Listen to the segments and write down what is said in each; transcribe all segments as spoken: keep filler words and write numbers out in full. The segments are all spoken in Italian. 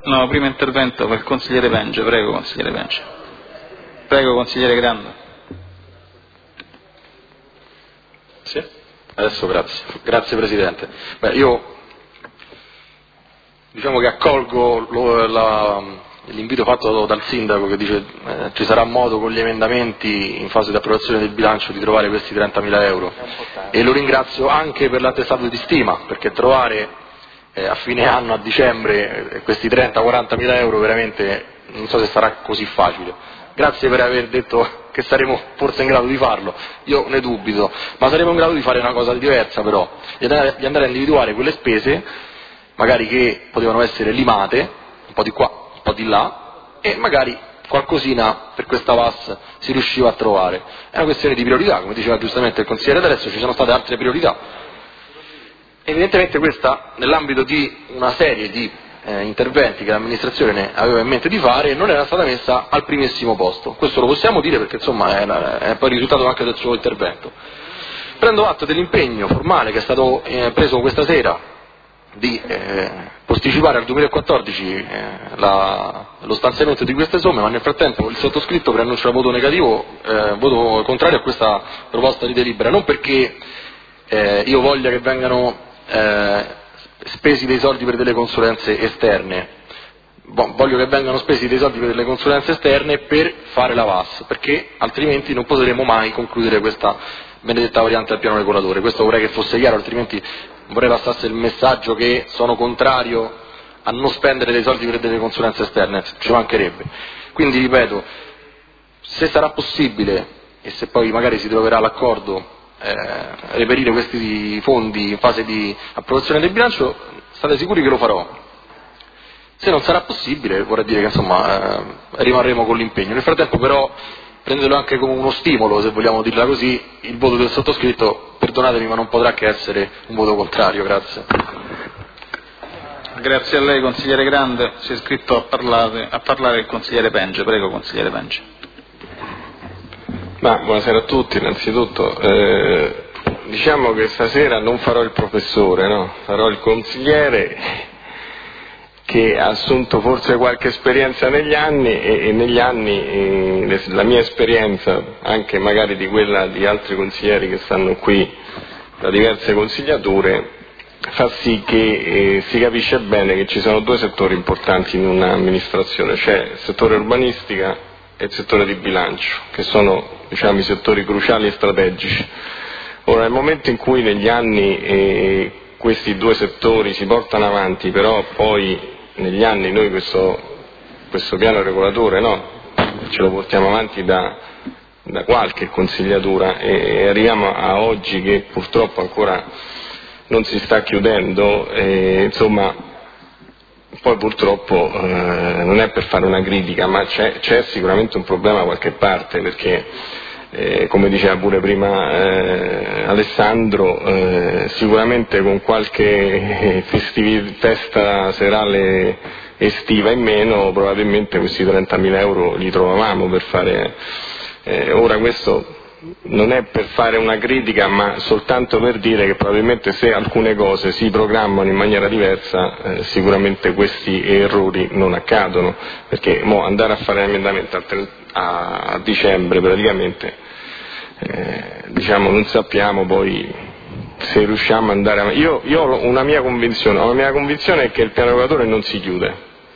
No, primo intervento per il consigliere Penge, prego consigliere Penge. Prego consigliere Grande. Sì? Adesso grazie. Grazie Presidente. Beh, io diciamo che accolgo lo, la, l'invito fatto dal Sindaco che dice eh, ci sarà modo con gli emendamenti in fase di approvazione del bilancio di trovare questi trentamila euro e lo ringrazio anche per l'attestato di stima, perché trovare eh, a fine anno, a dicembre, eh, questi trenta quaranta mila euro veramente non so se sarà così facile. Grazie per aver detto che saremo forse in grado di farlo, io ne dubito, ma saremo in grado di fare una cosa diversa però, di andare, di andare a individuare quelle spese magari che potevano essere limate, un po' di qua, un po' di là, e magari qualcosina per questa V A S si riusciva a trovare. È una questione di priorità, come diceva giustamente il consigliere D'Alessio, ci sono state altre priorità. Evidentemente questa, nell'ambito di una serie di eh, interventi che l'amministrazione aveva in mente di fare, non era stata messa al primissimo posto. Questo lo possiamo dire perché insomma è, è poi il risultato anche del suo intervento. Prendo atto dell'impegno formale che è stato eh, preso questa sera di eh, posticipare al duemilaquattordici eh, la, lo stanziamento di queste somme, ma nel frattempo il sottoscritto preannuncia voto negativo, eh, voto contrario a questa proposta di delibera, non perché eh, io voglia che vengano eh, spesi dei soldi per delle consulenze esterne, voglio che vengano spesi dei soldi per delle consulenze esterne per fare la V A S, perché altrimenti non potremo mai concludere questa benedetta variante al piano regolatore. Questo vorrei che fosse chiaro, altrimenti vorrei passasse il messaggio che sono contrario a non spendere dei soldi per delle consulenze esterne, ci mancherebbe. Quindi ripeto, se sarà possibile e se poi magari si troverà l'accordo eh, reperire questi fondi in fase di approvazione del bilancio, state sicuri che lo farò. Se non sarà possibile vorrei dire che insomma eh, rimarremo con l'impegno. Nel frattempo però prendetelo anche come uno stimolo, se vogliamo dirla così, il voto del sottoscritto, perdonatemi ma non potrà che essere un voto contrario. Grazie. Grazie a lei consigliere Grande, si è iscritto a parlare, a parlare il consigliere Penge, prego consigliere Penge. Ma, buonasera a tutti, innanzitutto eh, diciamo che stasera non farò il professore, no? Farò il consigliere che ha assunto forse qualche esperienza negli anni e, e negli anni eh, la mia esperienza, anche magari di quella di altri consiglieri che stanno qui da diverse consigliature, fa sì che eh, si capisce bene che ci sono due settori importanti in un'amministrazione, cioè il settore urbanistica e il settore di bilancio, che sono diciamo, i settori cruciali e strategici. Ora, nel momento in cui negli anni eh, questi due settori si portano avanti, però poi negli anni noi questo, questo piano regolatore no, ce lo portiamo avanti da, da qualche consigliatura e, e arriviamo a oggi che purtroppo ancora non si sta chiudendo, e, insomma poi purtroppo eh, non è per fare una critica, ma c'è, c'è sicuramente un problema da qualche parte, perché Eh, come diceva pure prima eh, Alessandro, eh, sicuramente con qualche festivi, festa serale estiva in meno probabilmente questi trentamila euro li trovavamo per fare. Eh, ora questo non è per fare una critica, ma soltanto per dire che probabilmente se alcune cose si programmano in maniera diversa eh, sicuramente questi errori non accadono, perché mo andare a fare l'emendamento a, a dicembre praticamente eh, diciamo non sappiamo poi se riusciamo ad andare avanti. Io, io ho una mia convinzione, la mia convinzione è che il piano regolatore non si chiude,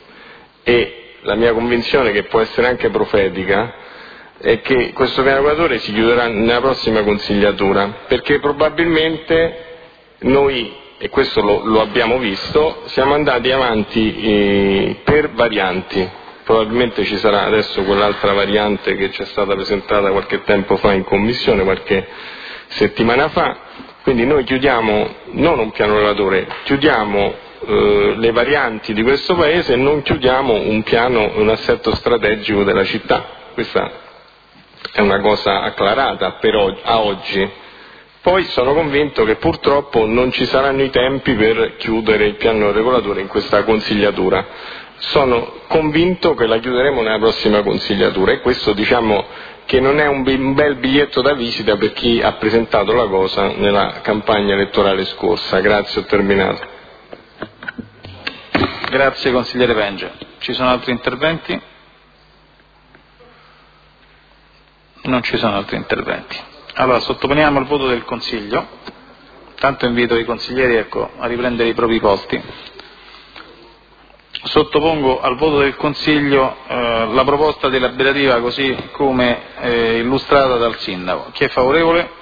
e la mia convinzione, che può essere anche profetica, è che questo piano regolatore si chiuderà nella prossima consigliatura, perché probabilmente noi, e questo lo, lo abbiamo visto, siamo andati avanti eh, per varianti. Probabilmente ci sarà adesso quell'altra variante che ci è stata presentata qualche tempo fa in commissione, qualche settimana fa, quindi noi chiudiamo non un piano regolatore, chiudiamo eh, le varianti di questo Paese e non chiudiamo un piano, un assetto strategico della città. Questa è una cosa acclarata per oggi, a oggi. Poi sono convinto che purtroppo non ci saranno i tempi per chiudere il piano regolatore in questa consigliatura. Sono convinto che la chiuderemo nella prossima consigliatura, e questo diciamo che non è un bel biglietto da visita per chi ha presentato la cosa nella campagna elettorale scorsa. Grazie, ho terminato. Grazie consigliere Penge. Ci sono altri interventi? Non ci sono altri interventi. Allora sottoponiamo al voto del Consiglio. Tanto invito i consiglieri ecco, a riprendere i propri posti. Sottopongo al voto del Consiglio eh, la proposta deliberativa così come eh, illustrata dal Sindaco. Chi è favorevole?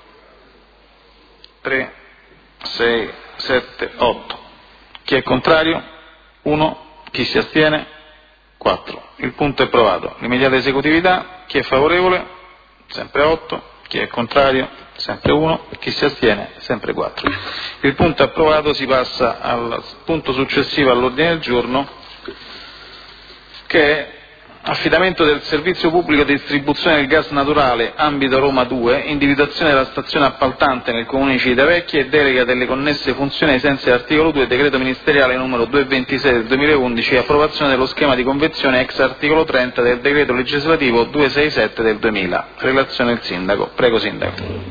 tre, sei, sette, otto. Chi è contrario? uno. Chi si astiene? quattro. Il punto è approvato. L'immediata esecutività. Chi è favorevole? Sempre otto. Chi è contrario? Sempre uno. Chi si astiene? Sempre quattro. Il punto è approvato. Si passa al punto successivo all'ordine del giorno, che è affidamento del servizio pubblico di distribuzione del gas naturale ambito Roma due, individuazione della stazione appaltante nel comune di Civitavecchia e delega delle connesse funzioni ai sensi dell'articolo due decreto ministeriale numero duecentoventisei del duemilaundici e approvazione dello schema di convenzione ex articolo trenta del decreto legislativo duecentosessantasette del duemila. Relazione del Sindaco. Prego Sindaco.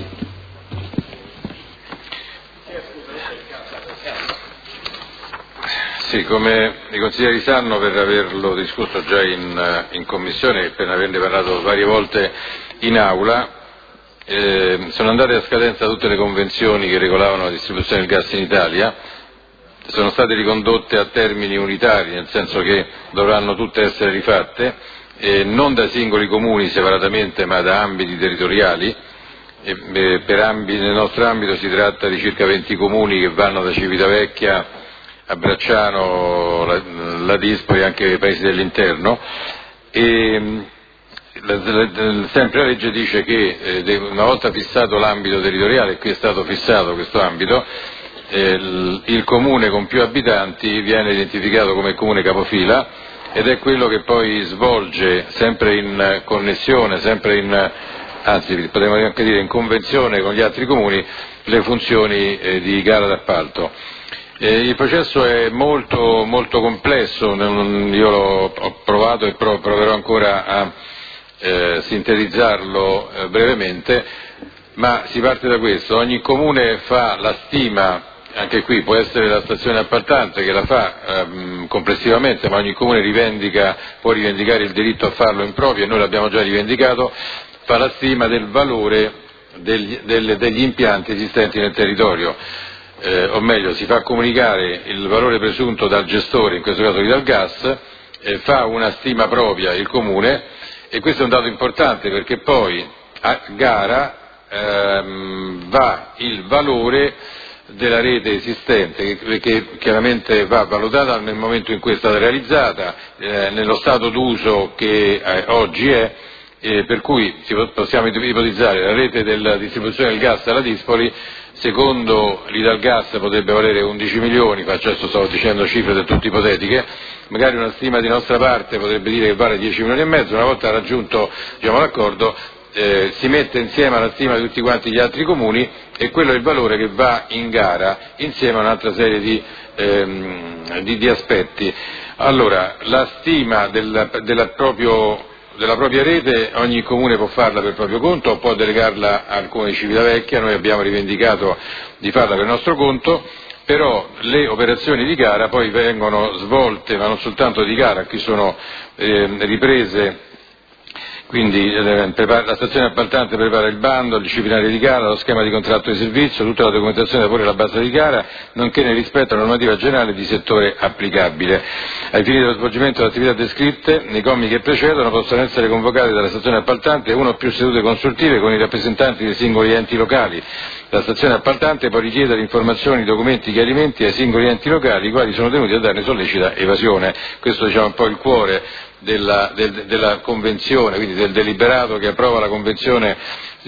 Sì, come i consiglieri sanno, per averlo discusso già in, in Commissione e per averne parlato varie volte in Aula, eh, sono andate a scadenza tutte le convenzioni che regolavano la distribuzione del gas in Italia, sono state ricondotte a termini unitari, nel senso che dovranno tutte essere rifatte, eh, non da singoli comuni separatamente ma da ambiti territoriali. E, eh, per ambiti, nel nostro ambito si tratta di circa venti comuni che vanno da Civitavecchia a Bracciano, la, la Dispoli e anche i paesi dell'interno, e la, la, sempre la legge dice che eh, una volta fissato l'ambito territoriale, e qui è stato fissato questo ambito, eh, il, il comune con più abitanti viene identificato come comune capofila ed è quello che poi svolge, sempre in connessione, sempre in, anzi potremmo anche dire in convenzione con gli altri comuni, le funzioni eh, di gara d'appalto. Eh, il processo è molto, molto complesso, io l'ho ho provato e proverò ancora a eh, sintetizzarlo eh, brevemente, ma si parte da questo: ogni comune fa la stima, anche qui può essere la stazione appaltante che la fa ehm, complessivamente, ma ogni comune rivendica, può rivendicare il diritto a farlo in proprio e noi l'abbiamo già rivendicato, fa la stima del valore degli, delle, degli impianti esistenti nel territorio. Eh, o meglio, si fa comunicare il valore presunto dal gestore, in questo caso Italgas, eh, fa una stima propria il comune, e questo è un dato importante perché poi a gara ehm, va il valore della rete esistente, che, che chiaramente va valutata nel momento in cui è stata realizzata, eh, nello stato d'uso che eh, oggi è, eh, per cui possiamo ipotizzare la rete della distribuzione del gas alla Dispoli. Secondo l'Italgas potrebbe valere undici milioni, faccio adesso sto dicendo cifre del tutto ipotetiche, magari una stima di nostra parte potrebbe dire che vale dieci milioni e mezzo, una volta raggiunto diciamo, l'accordo eh, si mette insieme alla stima di tutti quanti gli altri comuni e quello è il valore che va in gara insieme a un'altra serie di, ehm, di, di aspetti. Allora, la stima del, della proprio della propria rete ogni comune può farla per proprio conto o può delegarla al comune di Civitavecchia, noi abbiamo rivendicato di farla per nostro conto, però le operazioni di gara poi vengono svolte, ma non soltanto di gara, qui sono eh, riprese. Quindi eh, la stazione appaltante prepara il bando, il disciplinare di gara, lo schema di contratto di servizio, tutta la documentazione da porre alla base di gara, nonché nel rispetto alla normativa generale di settore applicabile. Ai fini dello svolgimento delle attività descritte, nei commi che precedono possono essere convocate dalla stazione appaltante una o più sedute consultive con i rappresentanti dei singoli enti locali. La stazione appaltante può richiedere informazioni, documenti, chiarimenti ai singoli enti locali, i quali sono tenuti a darne sollecita evasione. Questo diciamo, è un po' il cuore della, del, della convenzione, quindi del deliberato che approva la convenzione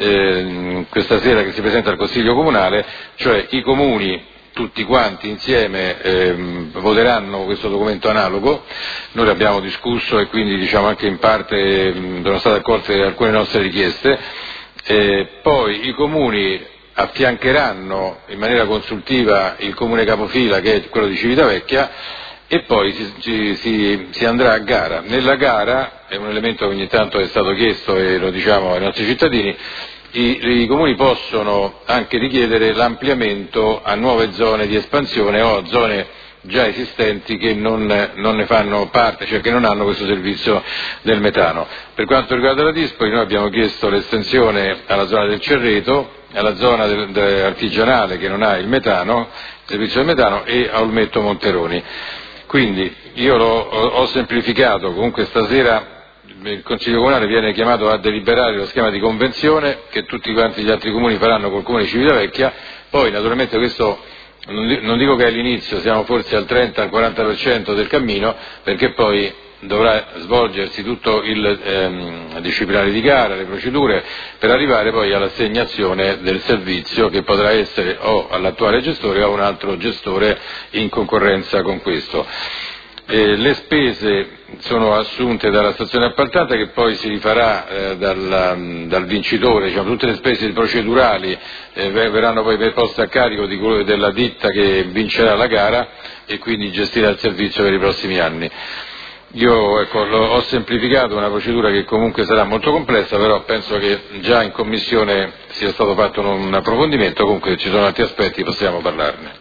eh, questa sera, che si presenta al Consiglio Comunale, cioè i comuni tutti quanti insieme ehm, voteranno questo documento analogo. Noi l'abbiamo discusso e quindi diciamo anche in parte ehm, sono state accolte alcune nostre richieste. Eh, poi i comuni affiancheranno in maniera consultiva il comune capofila, che è quello di Civitavecchia, e poi si, si, si, si andrà a gara. Nella gara, è un elemento che ogni tanto è stato chiesto e lo diciamo ai nostri cittadini, i, i comuni possono anche richiedere l'ampliamento a nuove zone di espansione o a zone già esistenti che non, non ne fanno parte, cioè che non hanno questo servizio del metano. Per quanto riguarda la Dispoli, noi abbiamo chiesto l'estensione alla zona del Cerreto, alla zona del, del artigianale che non ha il metano, il servizio del metano, e a Olmetto Monteroni. Quindi io l'ho, ho, ho semplificato, comunque stasera il Consiglio Comunale viene chiamato a deliberare lo schema di convenzione che tutti quanti gli altri comuni faranno col Comune di Civitavecchia. Poi naturalmente questo non dico che è all'inizio, siamo forse al trenta al quaranta per cento del cammino, perché poi dovrà svolgersi tutto il ehm, disciplinare di gara, le procedure, per arrivare poi all'assegnazione del servizio, che potrà essere o all'attuale gestore o a un altro gestore in concorrenza con questo. Eh, le spese sono assunte dalla stazione appaltante, che poi si rifarà eh, dal, dal vincitore, diciamo, tutte le spese procedurali eh, verranno poi poste a carico di quello della ditta che vincerà la gara e quindi gestirà il servizio per i prossimi anni. Io ecco, ho semplificato una procedura che comunque sarà molto complessa, però penso che già in commissione sia stato fatto un approfondimento, comunque ci sono altri aspetti, possiamo parlarne.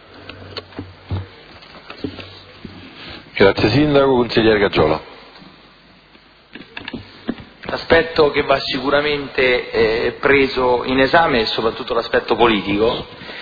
Grazie Sindaco. Consigliere Gaggiola. L'aspetto che va sicuramente eh, preso in esame è soprattutto l'aspetto politico,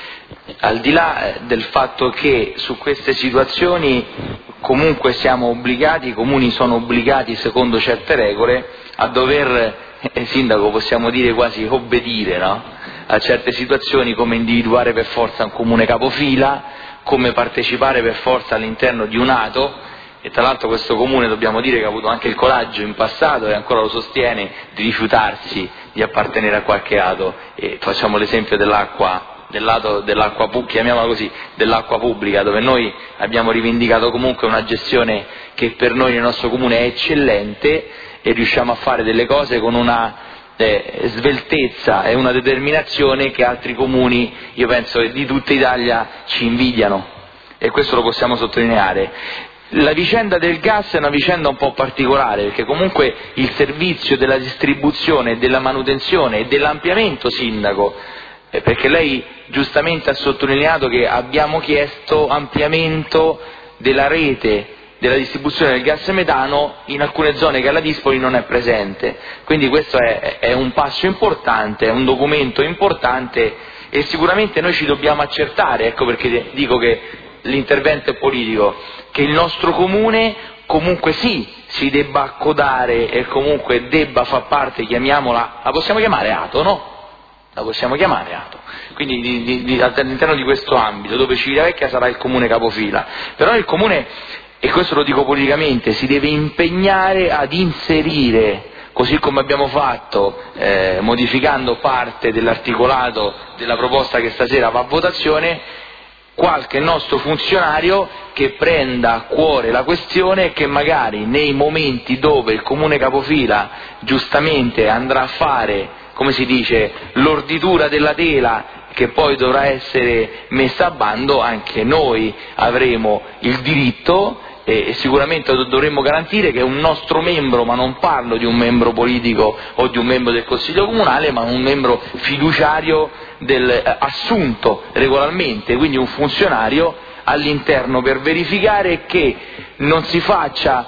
al di là del fatto che su queste situazioni comunque siamo obbligati, i comuni sono obbligati secondo certe regole a dover, eh, Sindaco, possiamo dire quasi obbedire, no? A certe situazioni, come individuare per forza un comune capofila, come partecipare per forza all'interno di un A T O, e tra l'altro questo comune dobbiamo dire che ha avuto anche il coraggio in passato e ancora lo sostiene di rifiutarsi di appartenere a qualche A T O, e facciamo l'esempio dell'acqua, dell'A T O, dell'acqua, chiamiamola così, dell'acqua pubblica, dove noi abbiamo rivendicato comunque una gestione che per noi nel nostro comune è eccellente e riusciamo a fare delle cose con una Eh, sveltezza e una determinazione che altri comuni, io penso di tutta Italia, ci invidiano, e questo lo possiamo sottolineare. La vicenda del gas è una vicenda un po' particolare, perché comunque il servizio della distribuzione, della manutenzione e dell'ampliamento, Sindaco, eh, perché lei giustamente ha sottolineato che abbiamo chiesto ampliamento della rete della distribuzione del gas metano in alcune zone che alla Dispoli non è presente, quindi questo è, è un passo importante, è un documento importante, e sicuramente noi ci dobbiamo accertare, ecco perché dico che l'intervento è politico, che il nostro comune comunque sì si debba accodare e comunque debba far parte, chiamiamola, la possiamo chiamare A T O, no? La possiamo chiamare A T O, quindi di, di, di, all'interno di questo ambito, dove Civitavecchia sarà il comune capofila, però il comune, e questo lo dico politicamente, si deve impegnare ad inserire, così come abbiamo fatto eh, modificando parte dell'articolato della proposta che stasera va a votazione, qualche nostro funzionario che prenda a cuore la questione e che magari nei momenti dove il comune capofila giustamente andrà a fare, come si dice, l'orditura della tela che poi dovrà essere messa a bando, anche noi avremo il diritto e sicuramente dovremmo garantire che un nostro membro, ma non parlo di un membro politico o di un membro del Consiglio Comunale, ma un membro fiduciario del, eh, assunto regolarmente, quindi un funzionario all'interno, per verificare che non si faccia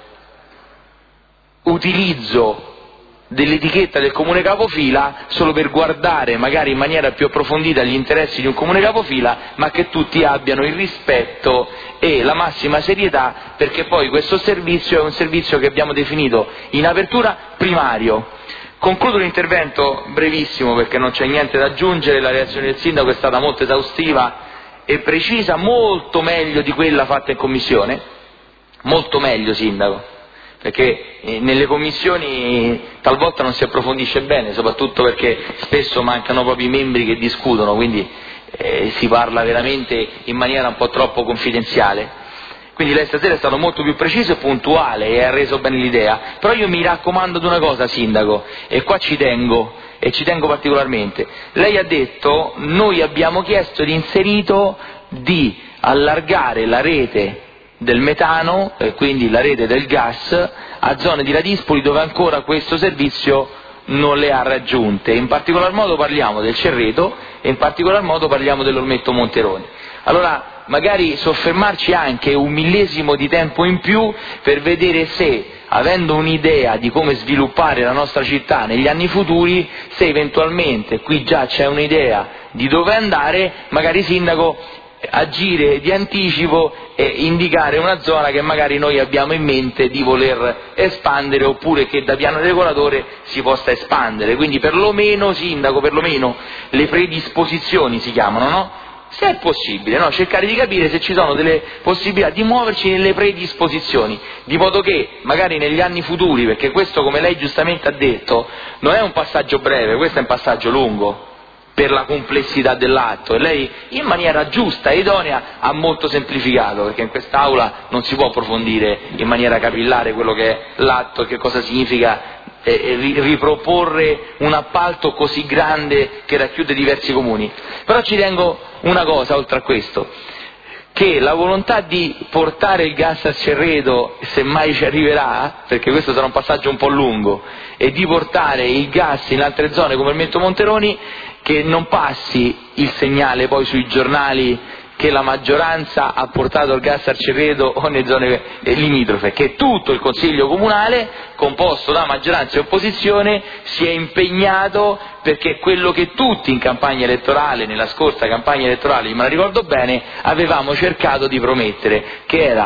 utilizzo dell'etichetta del comune capofila solo per guardare magari in maniera più approfondita gli interessi di un comune capofila, ma che tutti abbiano il rispetto e la massima serietà, perché poi questo servizio è un servizio che abbiamo definito in apertura primario. Concludo l'intervento brevissimo perché non c'è niente da aggiungere, la relazione del Sindaco è stata molto esaustiva e precisa, molto meglio di quella fatta in commissione, molto meglio, Sindaco, perché nelle commissioni talvolta non si approfondisce bene, soprattutto perché spesso mancano proprio i membri che discutono, quindi eh, si parla veramente in maniera un po' troppo confidenziale. Quindi lei stasera è stato molto più preciso e puntuale e ha reso bene l'idea, però io mi raccomando di una cosa, Sindaco, e qua ci tengo, e ci tengo particolarmente. Lei ha detto, noi abbiamo chiesto di inserito di allargare la rete del metano, e quindi la rete del gas, a zone di Ladispoli dove ancora questo servizio non le ha raggiunte. In particolar modo parliamo del Cerreto e in particolar modo parliamo dell'Olmetto Monteroni. Allora magari soffermarci anche un millesimo di tempo in più per vedere se, avendo un'idea di come sviluppare la nostra città negli anni futuri, se eventualmente qui già c'è un'idea di dove andare, magari sindaco, agire di anticipo e indicare una zona che magari noi abbiamo in mente di voler espandere, oppure che da piano regolatore si possa espandere. Quindi perlomeno, sindaco, perlomeno le predisposizioni si chiamano, no? Se è possibile, no? Cercare di capire se ci sono delle possibilità di muoverci nelle predisposizioni, di modo che magari negli anni futuri, perché questo, come lei giustamente ha detto, non è un passaggio breve, questo è un passaggio lungo per la complessità dell'atto, e lei in maniera giusta e idonea ha molto semplificato, perché in quest'Aula non si può approfondire in maniera capillare quello che è l'atto, che cosa significa eh, riproporre un appalto così grande che racchiude diversi comuni. Però ci tengo una cosa oltre a questo, che la volontà di portare il gas a Cerreto, se mai ci arriverà, perché questo sarà un passaggio un po' lungo, e di portare il gas in altre zone come il Metto Monteroni, che non passi il segnale poi sui giornali che la maggioranza ha portato il gas a Cerreto o nelle zone limitrofe, che tutto il Consiglio Comunale, composto da maggioranza e opposizione, si è impegnato perché quello che tutti in campagna elettorale, nella scorsa campagna elettorale, me la ricordo bene, avevamo cercato di promettere, che era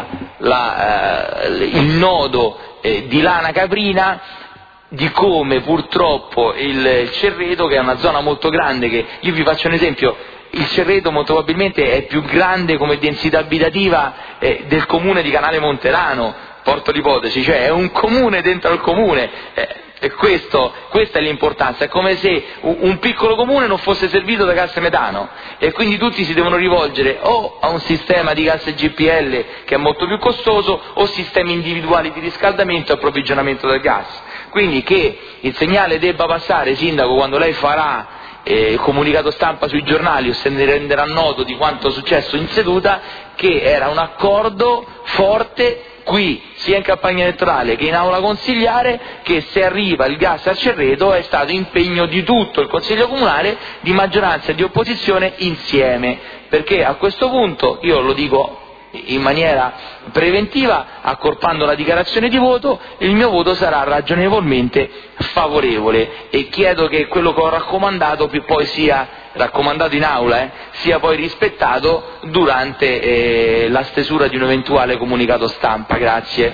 la, eh, il nodo eh, di Lana Caprina, di come purtroppo il, il Cerreto, che è una zona molto grande, che io vi faccio un esempio, il Cerreto molto probabilmente è più grande come densità abitativa eh, del comune di Canale Monterano, porto l'ipotesi, cioè è un comune dentro al comune, eh, e questo, questa è l'importanza, è come se un, un piccolo comune non fosse servito da gas metano, e quindi tutti si devono rivolgere o a un sistema di gas G P L che è molto più costoso, o sistemi individuali di riscaldamento e approvvigionamento del gas. Quindi che il segnale debba passare, sindaco, quando lei farà eh, il comunicato stampa sui giornali o se ne renderà noto di quanto successo in seduta, che era un accordo forte qui, sia in campagna elettorale che in aula consigliare, che se arriva il gas a Cerreto è stato impegno di tutto il Consiglio Comunale, di maggioranza e di opposizione insieme, perché a questo punto, io lo dico in maniera preventiva, accorpando la dichiarazione di voto, il mio voto sarà ragionevolmente favorevole, e chiedo che quello che ho raccomandato poi sia raccomandato in aula, eh, sia poi rispettato durante eh, la stesura di un eventuale comunicato stampa. Grazie.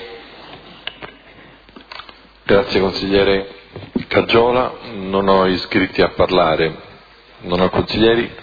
Grazie consigliere Caggiola, non ho iscritti a parlare, non ho consiglieri.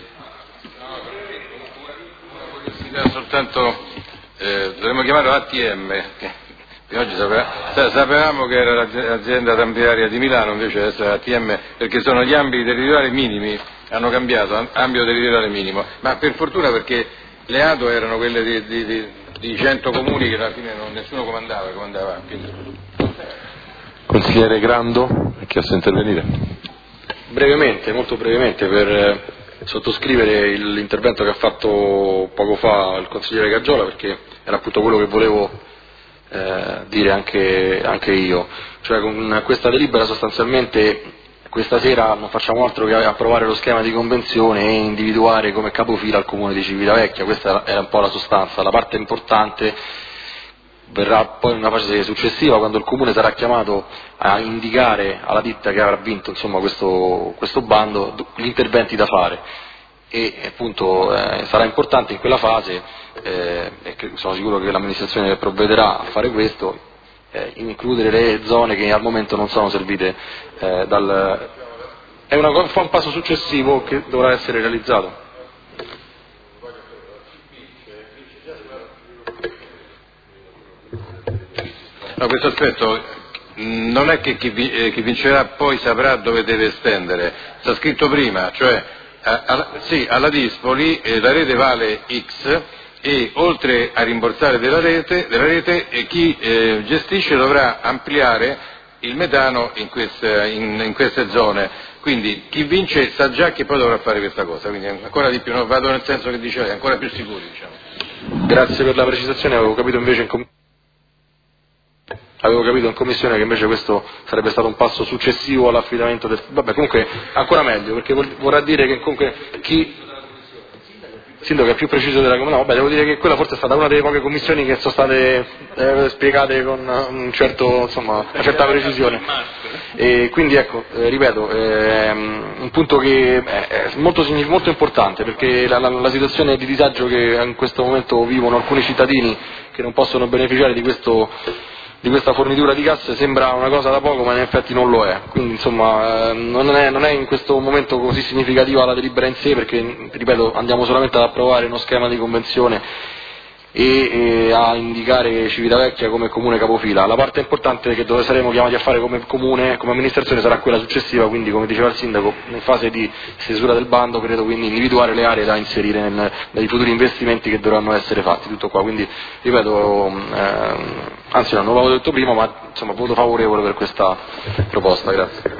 Soltanto eh, dovremmo chiamarlo A T M, che oggi sapeva, sapevamo che era l'azienda tambiaria di Milano, invece adesso è A T M, perché sono gli ambiti territoriali minimi, hanno cambiato, ambito territoriale minimo, ma per fortuna, perché le A T O erano quelle di, di, di, di cento comuni che alla fine non, nessuno comandava, comandava quindi. Consigliere Grando, ha chiesto di intervenire. Brevemente, molto brevemente, per sottoscrivere l'intervento che ha fatto poco fa il consigliere Caggiola, perché era appunto quello che volevo eh, dire anche, anche io, cioè con questa delibera sostanzialmente questa sera non facciamo altro che approvare lo schema di convenzione e individuare come capofila il comune di Civitavecchia. Questa era un po' la sostanza. La parte importante verrà poi in una fase successiva, quando il comune sarà chiamato a indicare alla ditta che avrà vinto insomma, questo, questo bando gli interventi da fare, e appunto eh, sarà importante in quella fase, eh, e che sono sicuro che l'amministrazione provvederà a fare questo, eh, includere le zone che al momento non sono servite eh, dal... è una, un passo successivo che dovrà essere realizzato. No, questo aspetto non è che chi, eh, chi vincerà poi saprà dove deve estendere, sta scritto prima, cioè a, a, sì, alla Dispoli eh, la rete vale X, e oltre a rimborsare della rete, della rete eh, chi eh, gestisce dovrà ampliare il metano in queste, in, in queste zone, quindi chi vince sa già che poi dovrà fare questa cosa, quindi ancora di più, no, vado nel senso che dice lei, ancora più sicuri, diciamo. Grazie per la precisazione, avevo capito invece in commissione Avevo capito in commissione che invece questo sarebbe stato un passo successivo all'affidamento del... Vabbè, comunque ancora meglio, perché vorrà dire che comunque chi... Sindaco è più preciso della commissione. No, vabbè, devo dire che quella forse è stata una delle poche commissioni che sono state eh, spiegate con un certo, insomma, una certa precisione. E quindi ecco, eh, ripeto, è un punto che è molto, molto importante, perché la, la, la situazione di disagio che in questo momento vivono alcuni cittadini che non possono beneficiare di questo di questa fornitura di gas sembra una cosa da poco, ma in effetti non lo è. Quindi insomma non è, non è in questo momento così significativa la delibera in sé, perché ripeto andiamo solamente ad approvare uno schema di convenzione e, e a indicare Civitavecchia come comune capofila. La parte importante che dove saremo chiamati a fare come comune, come amministrazione, sarà quella successiva, quindi come diceva il sindaco, in fase di stesura del bando credo, quindi individuare le aree da inserire nel, nei futuri investimenti che dovranno essere fatti, tutto qua. Quindi ripeto, ehm, anzi no, non l'avevo detto prima, ma insomma voto favorevole per questa proposta. Grazie.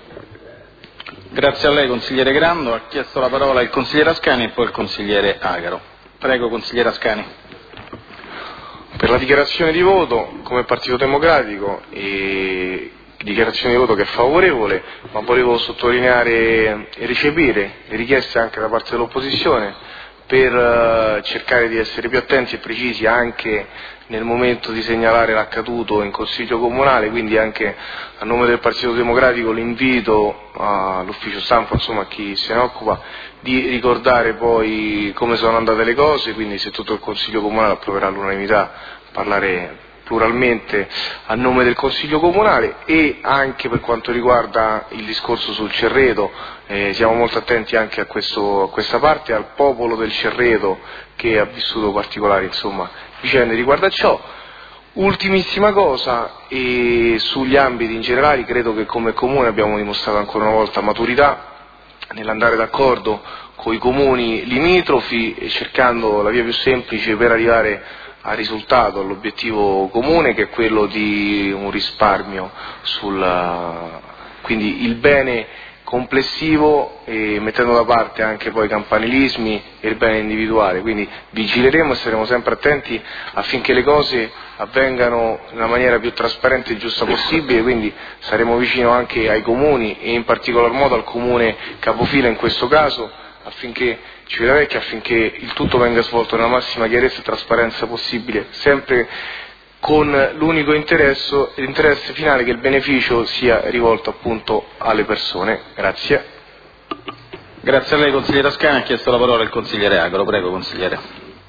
Grazie a lei consigliere Grando. Ha chiesto la parola il consigliere Ascani e poi il consigliere Agaro. Prego consigliere Ascani. Per la dichiarazione di voto come Partito Democratico, e dichiarazione di voto che è favorevole, ma volevo sottolineare e recepire le richieste anche da parte dell'opposizione per uh, cercare di essere più attenti e precisi anche nel momento di segnalare l'accaduto in Consiglio Comunale, quindi anche a nome del Partito Democratico l'invito all'ufficio stampa, insomma a chi se ne occupa, di ricordare poi come sono andate le cose, quindi se tutto il Consiglio Comunale approverà all'unanimità, parlare pluralmente a nome del Consiglio Comunale. E anche per quanto riguarda il discorso sul Cerreto, eh, siamo molto attenti anche a, questo, a questa parte, al popolo del Cerreto che ha vissuto particolari insomma, vicende riguardo a ciò. Ultimissima cosa, e sugli ambiti in generale credo che come Comune abbiamo dimostrato ancora una volta maturità nell'andare d'accordo con i comuni limitrofi, cercando la via più semplice per arrivare al risultato, all'obiettivo comune, che è quello di un risparmio sul, quindi il bene complessivo, e mettendo da parte anche poi i campanilismi e il bene individuale. Quindi vigileremo e saremo sempre attenti affinché le cose avvengano nella maniera più trasparente e giusta possibile, quindi saremo vicino anche ai comuni e in particolar modo al comune capofila in questo caso, affinché Civitavecchia, affinché il tutto venga svolto nella massima chiarezza e trasparenza possibile, sempre con l'unico interesse, l'interesse finale che il beneficio sia rivolto appunto alle persone. Grazie. Grazie a lei consigliere Ascani. Ha chiesto la parola il consigliere Agaro. Prego consigliere.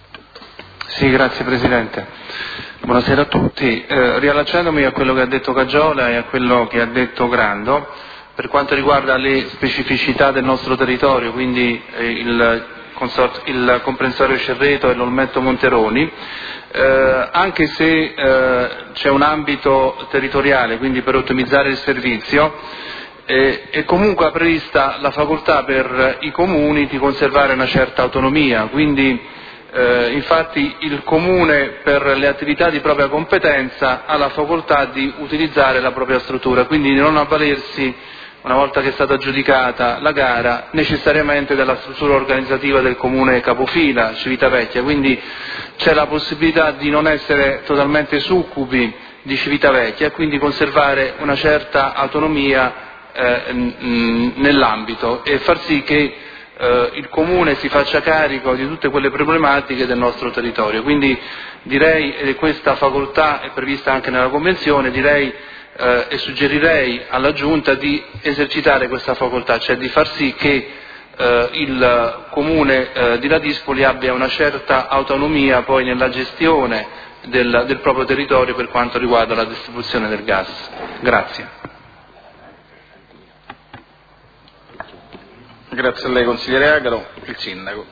Sì, grazie Presidente. Buonasera a tutti. Eh, riallacciandomi a quello che ha detto Caggiola e a quello che ha detto Grando, per quanto riguarda le specificità del nostro territorio, quindi eh, il, il comprensorio Cerreto e l'Olmetto Monteroni, eh, anche se eh, c'è un ambito territoriale, quindi per ottimizzare il servizio, eh, è comunque prevista la facoltà per i comuni di conservare una certa autonomia, quindi eh, infatti il comune per le attività di propria competenza ha la facoltà di utilizzare la propria struttura, quindi di non avvalersi, una volta che è stata aggiudicata la gara, necessariamente della struttura organizzativa del comune capofila, Civitavecchia, quindi c'è la possibilità di non essere totalmente succubi di Civitavecchia e quindi conservare una certa autonomia eh, nell'ambito e far sì che eh, il comune si faccia carico di tutte quelle problematiche del nostro territorio. Quindi direi, e questa facoltà è prevista anche nella Convenzione, direi Eh, e suggerirei alla Giunta di esercitare questa facoltà, cioè di far sì che eh, il Comune eh, di Ladispoli abbia una certa autonomia poi nella gestione del, del proprio territorio per quanto riguarda la distribuzione del gas. Grazie. Grazie a lei consigliere Agaro. Il Sindaco.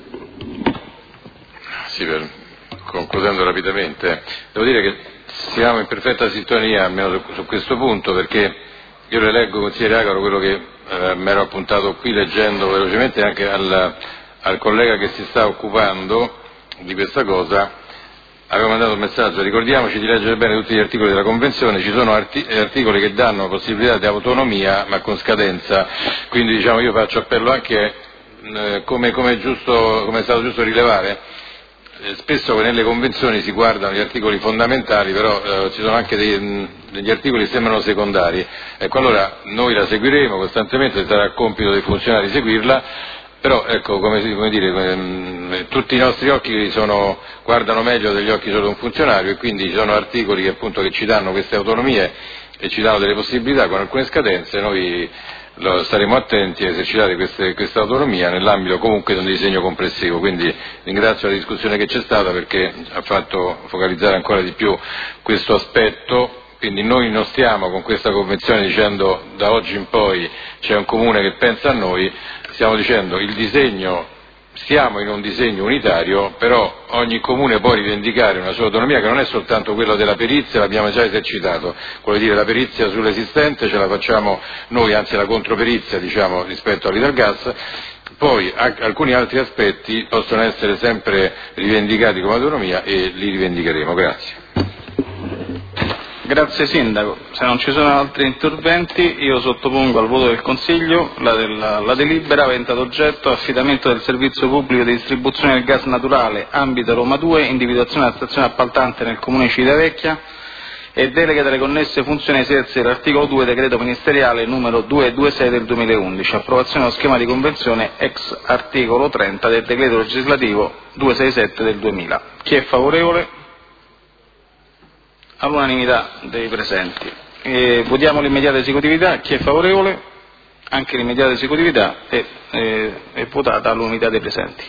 Sì, per, concludendo rapidamente, devo dire che siamo in perfetta sintonia almeno su, su questo punto, perché io le leggo, consigliere Agaro, quello che eh, mi ero appuntato qui leggendo velocemente anche al, al collega che si sta occupando di questa cosa. Avevo mandato un messaggio: ricordiamoci di leggere bene tutti gli articoli della Convenzione, ci sono arti- articoli che danno la possibilità di autonomia ma con scadenza, quindi diciamo io faccio appello anche eh, come, come, è giusto, come è stato giusto rilevare. Spesso nelle convenzioni si guardano gli articoli fondamentali, però eh, ci sono anche dei, degli articoli che sembrano secondari. Ecco, allora noi la seguiremo costantemente, sarà compito dei funzionari seguirla, Però ecco, come, come dire, ehm, tutti i nostri occhi sono, guardano meglio degli occhi solo un funzionario, e quindi ci sono articoli che appunto che ci danno queste autonomie e ci danno delle possibilità con alcune scadenze. Noi lo, staremo attenti a esercitare queste, questa autonomia nell'ambito comunque di un disegno complessivo. Quindi ringrazio la discussione che c'è stata, perché ha fatto focalizzare ancora di più questo aspetto. Quindi noi non stiamo con questa convenzione dicendo da oggi in poi c'è un comune che pensa a noi, stiamo dicendo il disegno, stiamo in un disegno unitario, però ogni comune può rivendicare una sua autonomia, che non è soltanto quella della perizia, l'abbiamo già esercitato, vuol dire la perizia sull'esistente ce la facciamo noi, anzi la controperizia diciamo rispetto all'Italgas. Poi alcuni altri aspetti possono essere sempre rivendicati come autonomia e li rivendicheremo. Grazie. Grazie Sindaco. Se non ci sono altri interventi, io sottopongo al voto del Consiglio la, della, la delibera avente ad oggetto affidamento del servizio pubblico di distribuzione del gas naturale, ambito Roma due, individuazione della stazione appaltante nel comune di Civitavecchia e delega delle connesse funzioni ai sensi dell'articolo due decreto ministeriale numero duecentoventisei del duemilaundici, approvazione dello schema di convenzione ex articolo trenta del decreto legislativo duecentosessantasette del duemila. Chi è favorevole? All'unanimità dei presenti. E votiamo l'immediata esecutività. Chi è favorevole? Anche l'immediata esecutività è, è, è votata all'unità dei presenti.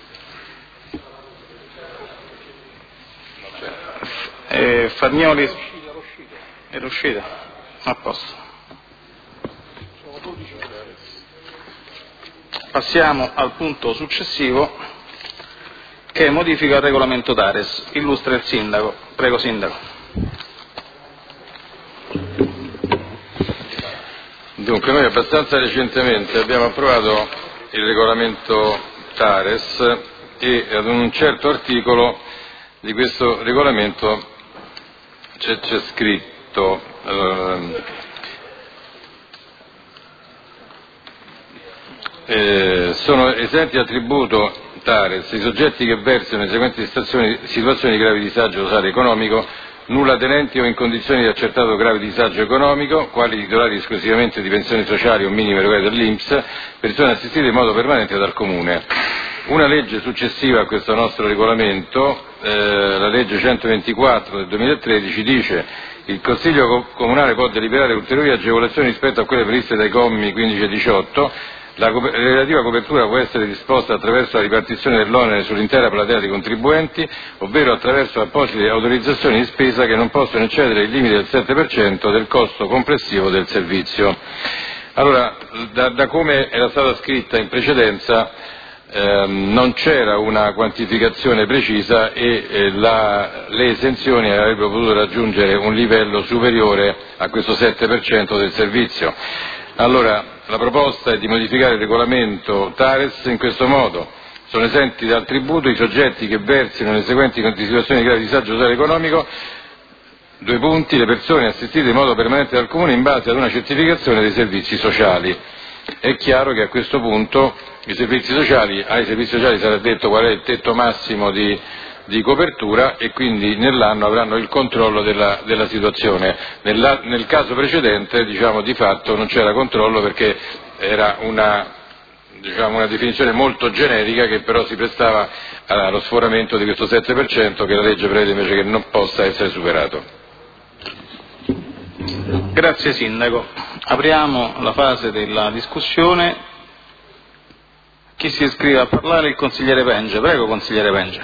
E Farnioli è l'uscita? A posto. Passiamo al punto successivo, che è modifica al regolamento TARES. Illustra il Sindaco. Prego Sindaco. Dunque, noi abbastanza recentemente abbiamo approvato il regolamento TARES e ad un certo articolo di questo regolamento c'è, c'è scritto eh, eh, sono esenti dal tributo TARES i soggetti che versano in seguenti situazioni, situazioni di grave disagio sociale e economico, nulla tenenti o in condizioni di accertato grave disagio economico, quali titolari esclusivamente di pensioni sociali o minime erogate dall'I N P S, persone assistite in modo permanente dal Comune. Una legge successiva a questo nostro regolamento, eh, la legge centoventiquattro del duemilatredici, dice che il Consiglio Comunale può deliberare ulteriori agevolazioni rispetto a quelle previste dai commi quindici e diciotto. La relativa copertura può essere disposta attraverso la ripartizione dell'onere sull'intera platea di contribuenti, ovvero attraverso apposite autorizzazioni di spesa che non possono eccedere il limite del sette per cento del costo complessivo del servizio. Allora, da, da come era stata scritta in precedenza, ehm, non c'era una quantificazione precisa e eh, la, le esenzioni avrebbero potuto raggiungere un livello superiore a questo sette per cento del servizio. Allora, la proposta è di modificare il regolamento TARES in questo modo: sono esenti dal tributo i soggetti che versino nelle seguenti situazioni di grave disagio sociale e economico, due punti, le persone assistite in modo permanente dal Comune in base ad una certificazione dei servizi sociali. È chiaro che a questo punto i servizi sociali, ai servizi sociali sarà detto qual è il tetto massimo di, di copertura e quindi nell'anno avranno il controllo della, della situazione. Nella, nel caso precedente, diciamo, di fatto non c'era controllo perché era una, diciamo, una definizione molto generica che però si prestava allo sforamento di questo sette per cento che la legge prevede invece che non possa essere superato. Grazie Sindaco. Apriamo la fase della discussione. Chi si iscrive a parlare? Il consigliere Penge. Prego consigliere Penge.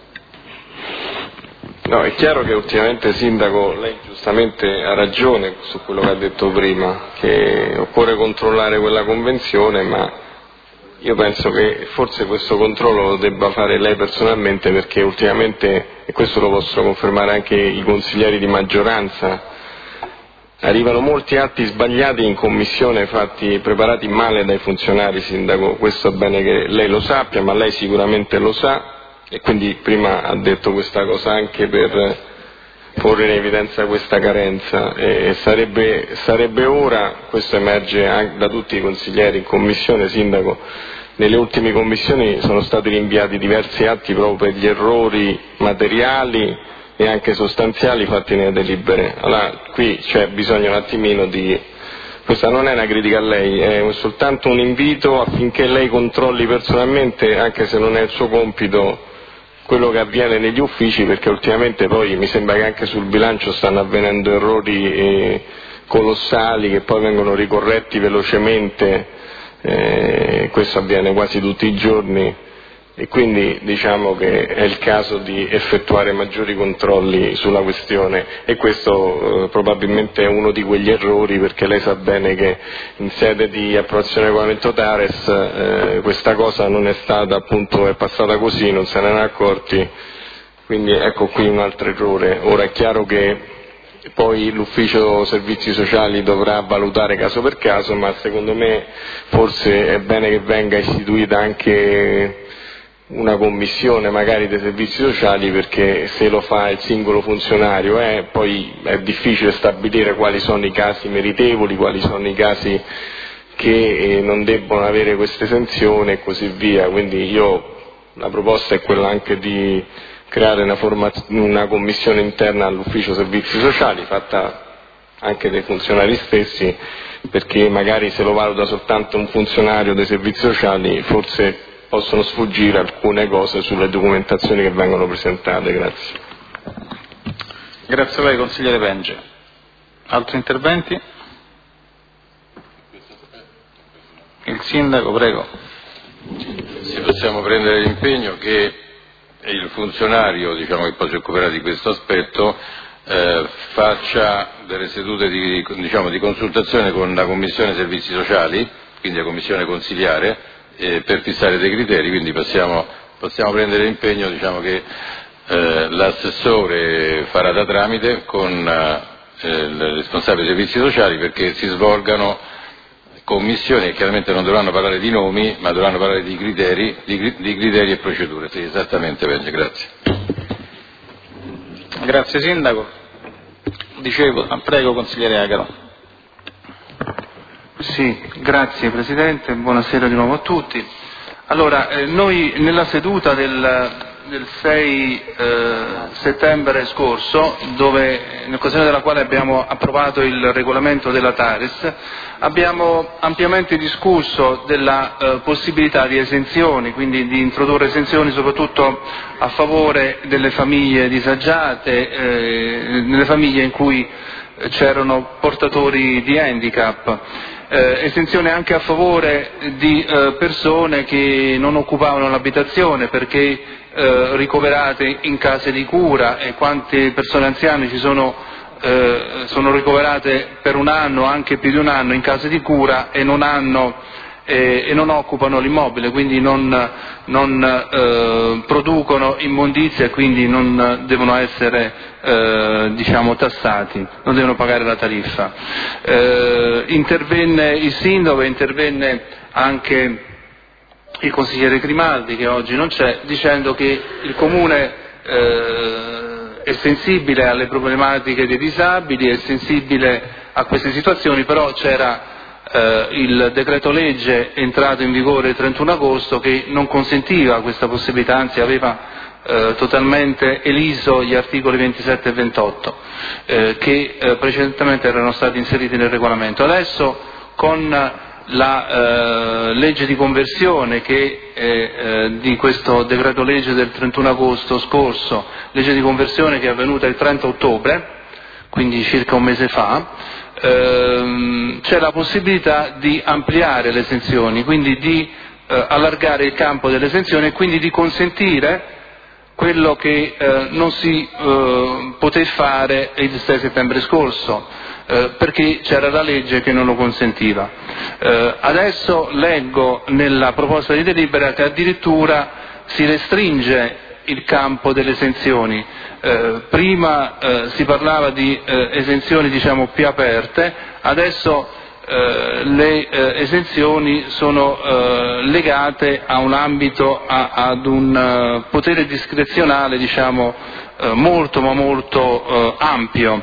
No, è chiaro che ultimamente Sindaco lei giustamente ha ragione su quello che ha detto prima, che occorre controllare quella convenzione, ma io penso che forse questo controllo lo debba fare lei personalmente, perché ultimamente, e questo lo possono confermare anche i consiglieri di maggioranza, arrivano molti atti sbagliati in commissione, fatti, preparati male dai funzionari, Sindaco, questo è bene che lei lo sappia, ma lei sicuramente lo sa, e quindi prima ha detto questa cosa anche per porre in evidenza questa carenza, e sarebbe, sarebbe ora, questo emerge anche da tutti i consiglieri in commissione, Sindaco, nelle ultime commissioni sono stati rinviati diversi atti proprio per gli errori materiali e anche sostanziali fatti nelle delibere. Allora qui c'è bisogno un attimino di questa non è una critica a lei, è soltanto un invito affinché lei controlli personalmente, anche se non è il suo compito, quello che avviene negli uffici, perché ultimamente poi mi sembra che anche sul bilancio stanno avvenendo errori eh, colossali che poi vengono ricorretti velocemente, eh, questo avviene quasi tutti i giorni, e quindi diciamo che è il caso di effettuare maggiori controlli sulla questione, e questo eh, probabilmente è uno di quegli errori, perché lei sa bene che in sede di approvazione del regolamento TARES eh, questa cosa non è stata, appunto, è passata così, non se ne erano accorti, quindi ecco qui un altro errore. Ora è chiaro che poi l'ufficio servizi sociali dovrà valutare caso per caso, ma secondo me forse è bene che venga istituita anche una commissione magari dei servizi sociali, perché se lo fa il singolo funzionario eh, poi è difficile stabilire quali sono i casi meritevoli, quali sono i casi che eh, non debbono avere questa esenzione e così via. Quindi io, la proposta è quella anche di creare una, formaz- una commissione interna all'ufficio servizi sociali, fatta anche dai funzionari stessi, perché magari se lo valuta soltanto un funzionario dei servizi sociali forse possono sfuggire alcune cose sulle documentazioni che vengono presentate. Grazie. Grazie a lei, consigliere Penge. Altri interventi? Il sindaco, prego. Sì, possiamo prendere l'impegno che il funzionario, diciamo, che poi si occuperà di questo aspetto eh, faccia delle sedute di, diciamo, di consultazione con la Commissione Servizi Sociali, quindi la Commissione Consiliare, Eh, per fissare dei criteri, quindi possiamo, possiamo prendere l'impegno, diciamo, che eh, l'assessore farà da tramite con eh, il responsabile dei servizi sociali perché si svolgano commissioni che chiaramente non dovranno parlare di nomi, ma dovranno parlare di criteri, di, di criteri e procedure. Sì, esattamente, bene, grazie. Grazie Sindaco. Dicevo, prego consigliere Agaro. Sì, grazie Presidente, buonasera di nuovo a tutti. Allora, eh, noi nella seduta del, del sei eh, settembre scorso, dove, in occasione della quale abbiamo approvato il regolamento della TARES, abbiamo ampiamente discusso della eh, possibilità di esenzioni, quindi di introdurre esenzioni soprattutto a favore delle famiglie disagiate, eh, nelle famiglie in cui c'erano portatori di handicap. Eh, esenzione anche a favore di eh, persone che non occupavano l'abitazione perché eh, ricoverate in case di cura, e quante persone anziane ci sono, eh, sono ricoverate per un anno, anche più di un anno in case di cura e non hanno e, e non occupano l'immobile, quindi non, non eh, producono immondizia e quindi non devono essere eh, diciamo tassati, non devono pagare la tariffa. Eh, intervenne il sindaco e intervenne anche il consigliere Grimaldi, che oggi non c'è, dicendo che il comune eh, è sensibile alle problematiche dei disabili, è sensibile a queste situazioni, però c'era Eh, il decreto legge entrato in vigore il trentuno agosto che non consentiva questa possibilità, anzi aveva eh, totalmente eliso gli articoli ventisette e ventotto eh, che eh, precedentemente erano stati inseriti nel regolamento. Adesso con la eh, legge di conversione che è eh, di questo decreto legge del trentuno agosto scorso, legge di conversione che è avvenuta il trenta ottobre, quindi circa un mese fa, ehm, c'è la possibilità di ampliare le esenzioni, quindi di eh, allargare il campo delle esenzioni e quindi di consentire quello che eh, non si eh, poté fare il sei settembre scorso, eh, perché c'era la legge che non lo consentiva. Eh, adesso leggo nella proposta di delibera che addirittura si restringe il campo delle esenzioni. Eh, prima eh, si parlava di eh, esenzioni diciamo più aperte, adesso eh, le eh, esenzioni sono eh, legate a un ambito, a, ad un uh, potere discrezionale diciamo eh, molto ma molto eh, ampio,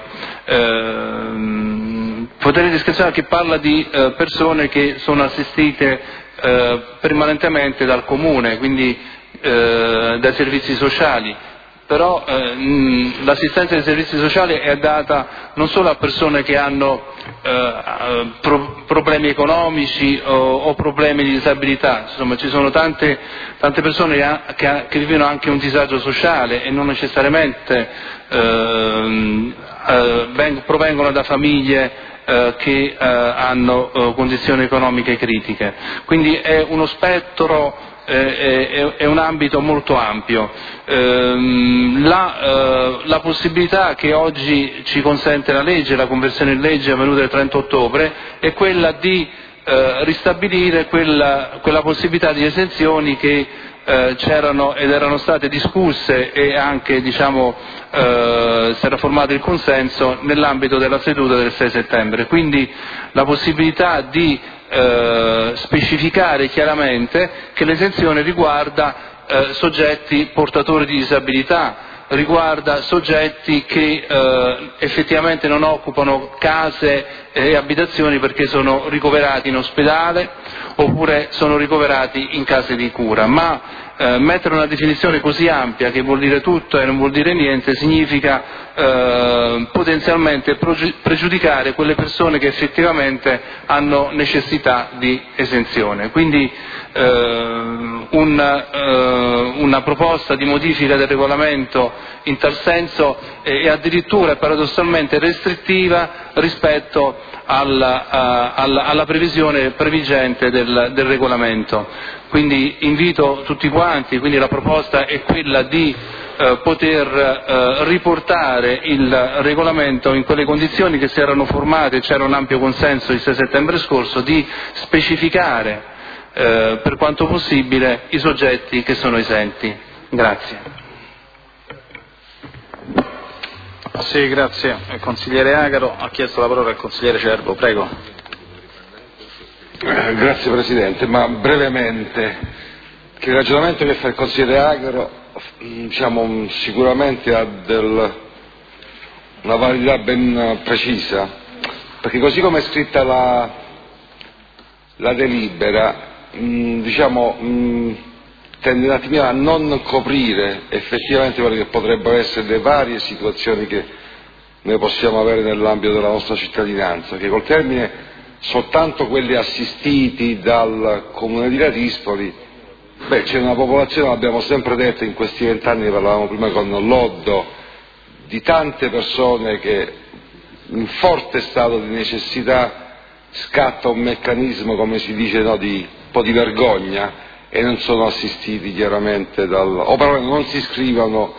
eh, potere discrezionale che parla di eh, persone che sono assistite eh, permanentemente dal comune, quindi eh, dai servizi sociali, però eh, mh, l'assistenza dei servizi sociali è data non solo a persone che hanno eh, pro- problemi economici o, o problemi di disabilità, insomma ci sono tante, tante persone che, ha, che, ha, che vivono anche un disagio sociale e non necessariamente eh, eh, veng- provengono da famiglie Eh, che eh, hanno eh, condizioni economiche critiche. Quindi è uno spettro, eh, è, è un ambito molto ampio. Ehm, la, eh, la possibilità che oggi ci consente la legge, la conversione in legge avvenuta il trenta ottobre, è quella di eh, ristabilire quella, quella possibilità di esenzioni che Eh, c'erano ed erano state discusse e anche diciamo eh, si era formato il consenso nell'ambito della seduta del sei settembre, quindi la possibilità di eh, specificare chiaramente che l'esenzione riguarda eh, soggetti portatori di disabilità, riguarda soggetti che eh, effettivamente non occupano case e abitazioni perché sono ricoverati in ospedale oppure sono ricoverati in case di cura, ma eh, mettere una definizione così ampia che vuol dire tutto e non vuol dire niente significa eh, potenzialmente pregiudicare quelle persone che effettivamente hanno necessità di esenzione. Quindi eh, una, eh, una proposta di modifica del regolamento in tal senso è addirittura paradossalmente restrittiva rispetto alla, a, alla, alla previsione previgente del, del regolamento. Quindi invito tutti quanti, quindi la proposta è quella di eh, poter eh, riportare il regolamento in quelle condizioni che si erano formate, c'era un ampio consenso il sei settembre scorso, di specificare eh, per quanto possibile i soggetti che sono esenti. Grazie. Sì, grazie. Il consigliere Agaro ha chiesto la parola al consigliere Cerbo, prego. Eh, grazie Presidente, ma brevemente, che il ragionamento che fa il consigliere Agaro diciamo, sicuramente ha del, una validità ben precisa, perché così come è scritta la, la delibera, mh, diciamo, mh, tende un attimino a non coprire effettivamente quelle che potrebbero essere le varie situazioni che noi possiamo avere nell'ambito della nostra cittadinanza, che col termine soltanto quelli assistiti dal Comune di Ladispoli, beh, c'è una popolazione, l'abbiamo sempre detto in questi vent'anni, ne parlavamo prima con Loddo, di tante persone che in forte stato di necessità scatta un meccanismo, come si dice, no, di un po' di vergogna, e non sono assistiti chiaramente dal, o però non si iscrivono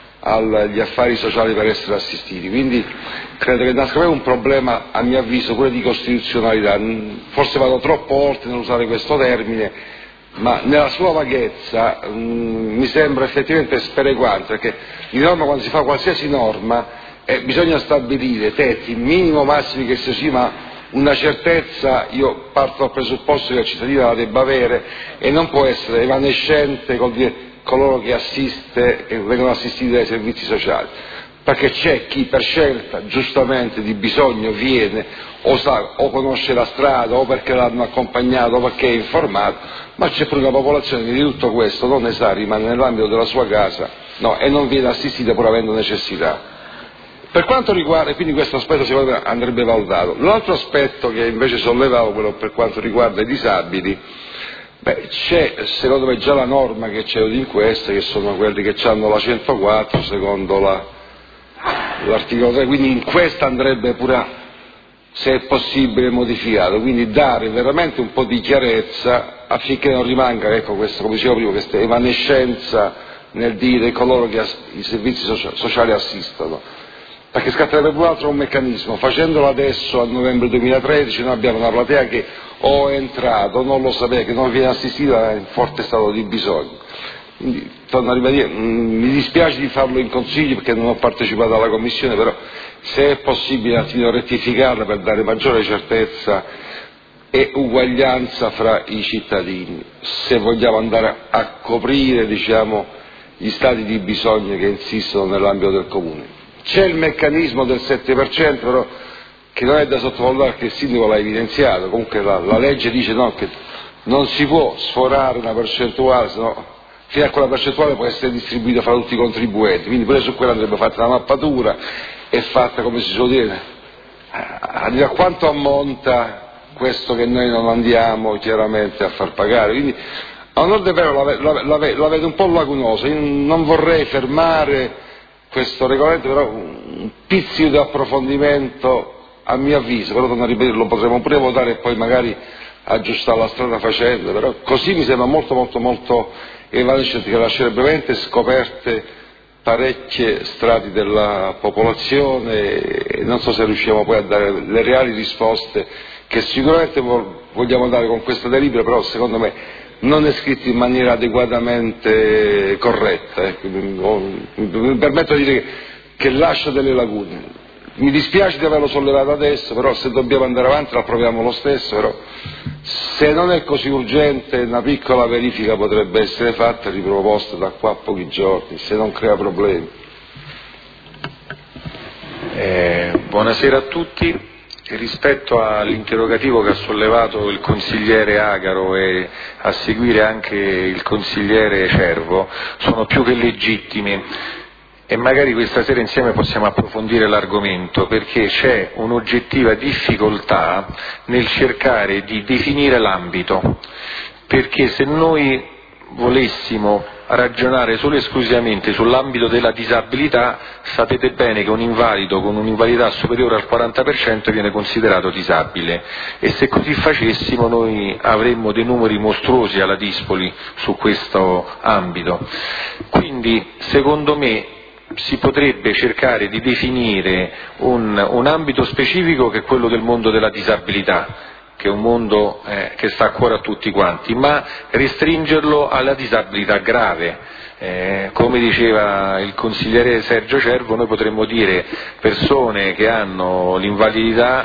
agli affari sociali per essere assistiti. Quindi credo che nasca un problema, a mio avviso, pure di costituzionalità. Forse vado troppo oltre nell'usare questo termine, ma nella sua vaghezza mh, mi sembra effettivamente sperequante, perché di norma quando si fa qualsiasi norma eh, bisogna stabilire tetti minimo massimi che sia sì, ma una certezza, io parto dal presupposto che il cittadino la debba avere e non può essere evanescente col dire coloro che assiste, che vengono assistiti dai servizi sociali, perché c'è chi per scelta giustamente di bisogno viene o, sa, o conosce la strada o perché l'hanno accompagnato o perché è informato, ma c'è pure una popolazione che di tutto questo non ne sa, rimane nell'ambito della sua casa, no, e non viene assistita pur avendo necessità. Per quanto riguarda, quindi questo aspetto secondo me andrebbe valutato. L'altro aspetto che invece sollevavo, quello per quanto riguarda i disabili, beh, c'è secondo me già la norma che c'è di inchieste, che sono quelli che hanno la centoquattro secondo la, l'articolo tre, quindi in questa andrebbe pure, se è possibile, modificato, quindi dare veramente un po' di chiarezza affinché non rimanga, ecco, questo, come dicevo prima, questa evanescenza nel dire coloro che as- i servizi socia- sociali assistono. Perché scatterebbe un altro un meccanismo, facendolo adesso a novembre duemilatredici noi abbiamo una platea che o è entrato, non lo sapeva, che non viene assistita in forte stato di bisogno. Quindi, torno a ribadire, mh, mi dispiace di farlo in consiglio perché non ho partecipato alla commissione, però se è possibile un attimino rettificarla per dare maggiore certezza e uguaglianza fra i cittadini, se vogliamo andare a coprire, diciamo, gli stati di bisogno che insistono nell'ambito del comune. C'è il meccanismo del sette per cento, però, che non è da sottovalutare, che il sindaco l'ha evidenziato, comunque la, la legge dice no, che non si può sforare una percentuale, sennò fino a quella percentuale può essere distribuita fra tutti i contribuenti, quindi pure su quella andrebbe fatta una mappatura e fatta, come si suol dire, a dire a quanto ammonta questo che noi non andiamo chiaramente a far pagare. Quindi a onor del vero la, la, la, la vedo un po' lacunosa. Io non vorrei fermare questo regolamento, però un pizzico di approfondimento a mio avviso, però torno a ripetere, lo potremo pure votare e poi magari aggiustare la strada facendo, però così mi sembra molto molto molto evanescente, che lascerebbe veramente scoperte parecchie strati della popolazione e non so se riusciamo poi a dare le reali risposte che sicuramente vogliamo dare con questa delibera, però secondo me non è scritto in maniera adeguatamente corretta. Ecco. Mi permetto di dire che lascia delle lacune. Mi dispiace di averlo sollevato adesso, però se dobbiamo andare avanti lo approviamo lo stesso, però se non è così urgente una piccola verifica potrebbe essere fatta e riproposta da qua a pochi giorni, se non crea problemi. Eh, buonasera a tutti. Rispetto all'interrogativo che ha sollevato il consigliere Agaro e a seguire anche il consigliere Cervo, sono più che legittimi e magari questa sera insieme possiamo approfondire l'argomento, perché c'è un'oggettiva difficoltà nel cercare di definire l'ambito, perché se noi volessimo ragionare solo e esclusivamente sull'ambito della disabilità, sapete bene che un invalido con un'invalidità superiore al quaranta per cento viene considerato disabile, e se così facessimo noi avremmo dei numeri mostruosi alla dispoli su questo ambito. Quindi secondo me si potrebbe cercare di definire un, un ambito specifico che è quello del mondo della disabilità, che è un mondo eh, che sta a cuore a tutti quanti, ma restringerlo alla disabilità grave. Eh, come diceva il consigliere Sergio Cervo, noi potremmo dire persone che hanno l'invalidità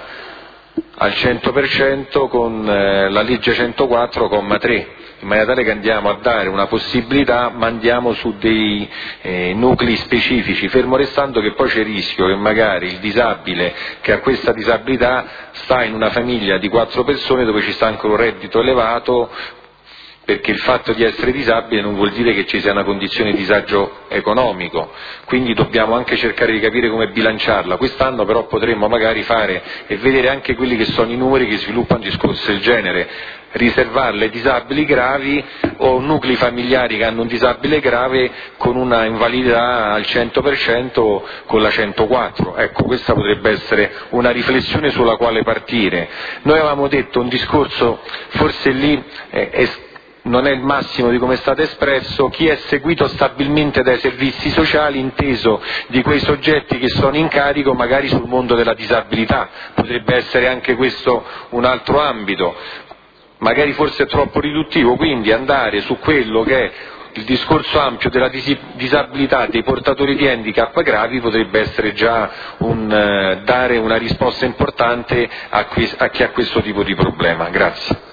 al cento per cento con eh, la legge centoquattro comma tre, in maniera tale che andiamo a dare una possibilità, ma andiamo su dei eh, nuclei specifici, fermo restando che poi c'è il rischio che magari il disabile che ha questa disabilità sta in una famiglia di quattro persone dove ci sta anche un reddito elevato, perché il fatto di essere disabile non vuol dire che ci sia una condizione di disagio economico, quindi dobbiamo anche cercare di capire come bilanciarla. Quest'anno però potremmo magari fare e vedere anche quelli che sono i numeri che sviluppano discorsi del genere, riservarle disabili gravi o nuclei familiari che hanno un disabile grave con una invalidità al cento per cento con la centoquattro. Ecco, questa potrebbe essere una riflessione sulla quale partire. Noi avevamo detto un discorso, forse lì eh, è non è il massimo di come è stato espresso, chi è seguito stabilmente dai servizi sociali, inteso di quei soggetti che sono in carico magari sul mondo della disabilità, potrebbe essere anche questo un altro ambito, magari forse è troppo riduttivo, quindi andare su quello che è il discorso ampio della disabilità dei portatori di handicap gravi potrebbe essere già un, eh, dare una risposta importante a, que- a chi ha questo tipo di problema. Grazie.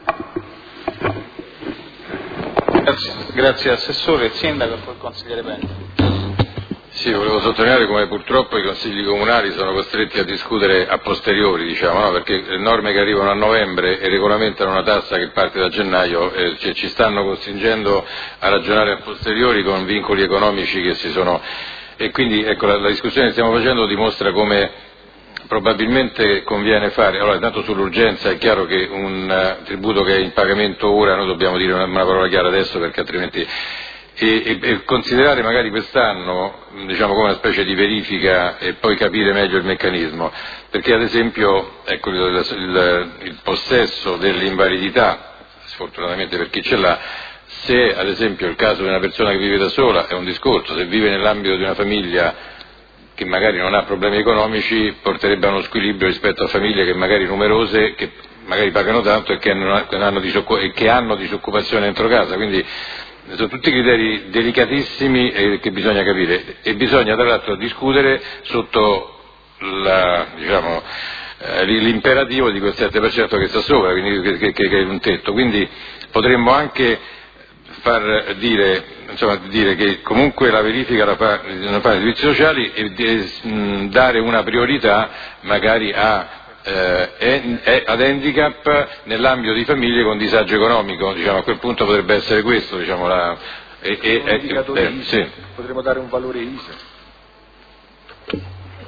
Grazie, grazie Assessore. Il Sindaco e poi il Consigliere Penta. Sì, volevo sottolineare come purtroppo i consigli comunali sono costretti a discutere a posteriori, diciamo, no? Perché le norme che arrivano a novembre e regolamentano una tassa che parte da gennaio eh, cioè, ci stanno costringendo a ragionare a posteriori con vincoli economici che si sono... E quindi ecco, la, la discussione che stiamo facendo dimostra come probabilmente conviene fare. Allora, intanto sull'urgenza è chiaro che un uh, tributo che è in pagamento ora, noi dobbiamo dire una, una parola chiara adesso perché altrimenti... E, e, e considerare magari quest'anno, diciamo, come una specie di verifica e poi capire meglio il meccanismo, perché ad esempio ecco, il, il, il possesso dell'invalidità, sfortunatamente per chi ce l'ha, se ad esempio il caso di una persona che vive da sola è un discorso, se vive nell'ambito di una famiglia che magari non ha problemi economici porterebbe a uno squilibrio rispetto a famiglie che magari numerose, che magari pagano tanto e che hanno, hanno, disoccup- e che hanno disoccupazione dentro casa, quindi sono tutti criteri delicatissimi e che bisogna capire e bisogna tra l'altro discutere sotto la, diciamo, eh, l'imperativo di quel sette per cento che sta sopra, quindi che, che, che è un tetto, quindi potremmo anche far dire, insomma, dire che comunque la verifica la fa, la fa i servizi sociali e de, mh, dare una priorità magari a Eh, ad handicap nell'ambito di famiglie con disagio economico, diciamo, a quel punto potrebbe essere questo, diciamo, la, E, e, un indicatore eh, I S E, sì. potremmo dare un valore I S E.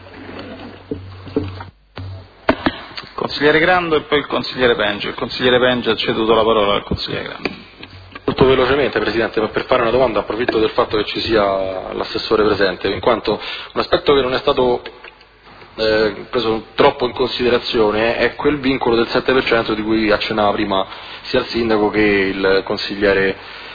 Consigliere Grando e poi il consigliere Penge. Il consigliere Penge ha ceduto la parola al consigliere Grando. Molto velocemente, Presidente, ma per fare una domanda approfitto del fatto che ci sia l'assessore presente, in quanto un aspetto che non è stato eh, preso troppo in considerazione è quel vincolo del sette per cento di cui accennava prima sia il Sindaco che il consigliere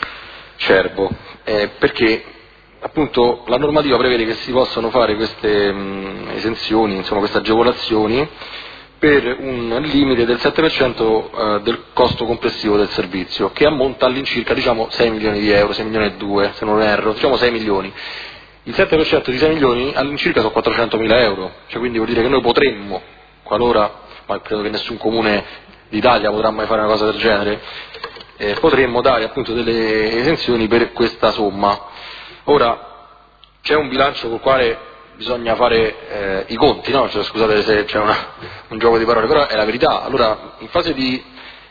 Cervo, eh, perché appunto la normativa prevede che si possano fare queste mh, esenzioni, insomma queste agevolazioni, per un limite del sette per cento eh, del costo complessivo del servizio, che ammonta all'incirca diciamo sei milioni di euro, sei milioni e due, se non erro, diciamo sei milioni. Il sette per cento di sei milioni all'incirca sono quattrocentomila euro, cioè quindi vuol dire che noi potremmo, qualora, ma credo che nessun comune d'Italia potrà mai fare una cosa del genere, eh, potremmo dare appunto delle esenzioni per questa somma. Ora, c'è un bilancio col quale bisogna fare eh, i conti, no? Cioè, scusate se c'è una, un gioco di parole, però è la verità. Allora, in fase di,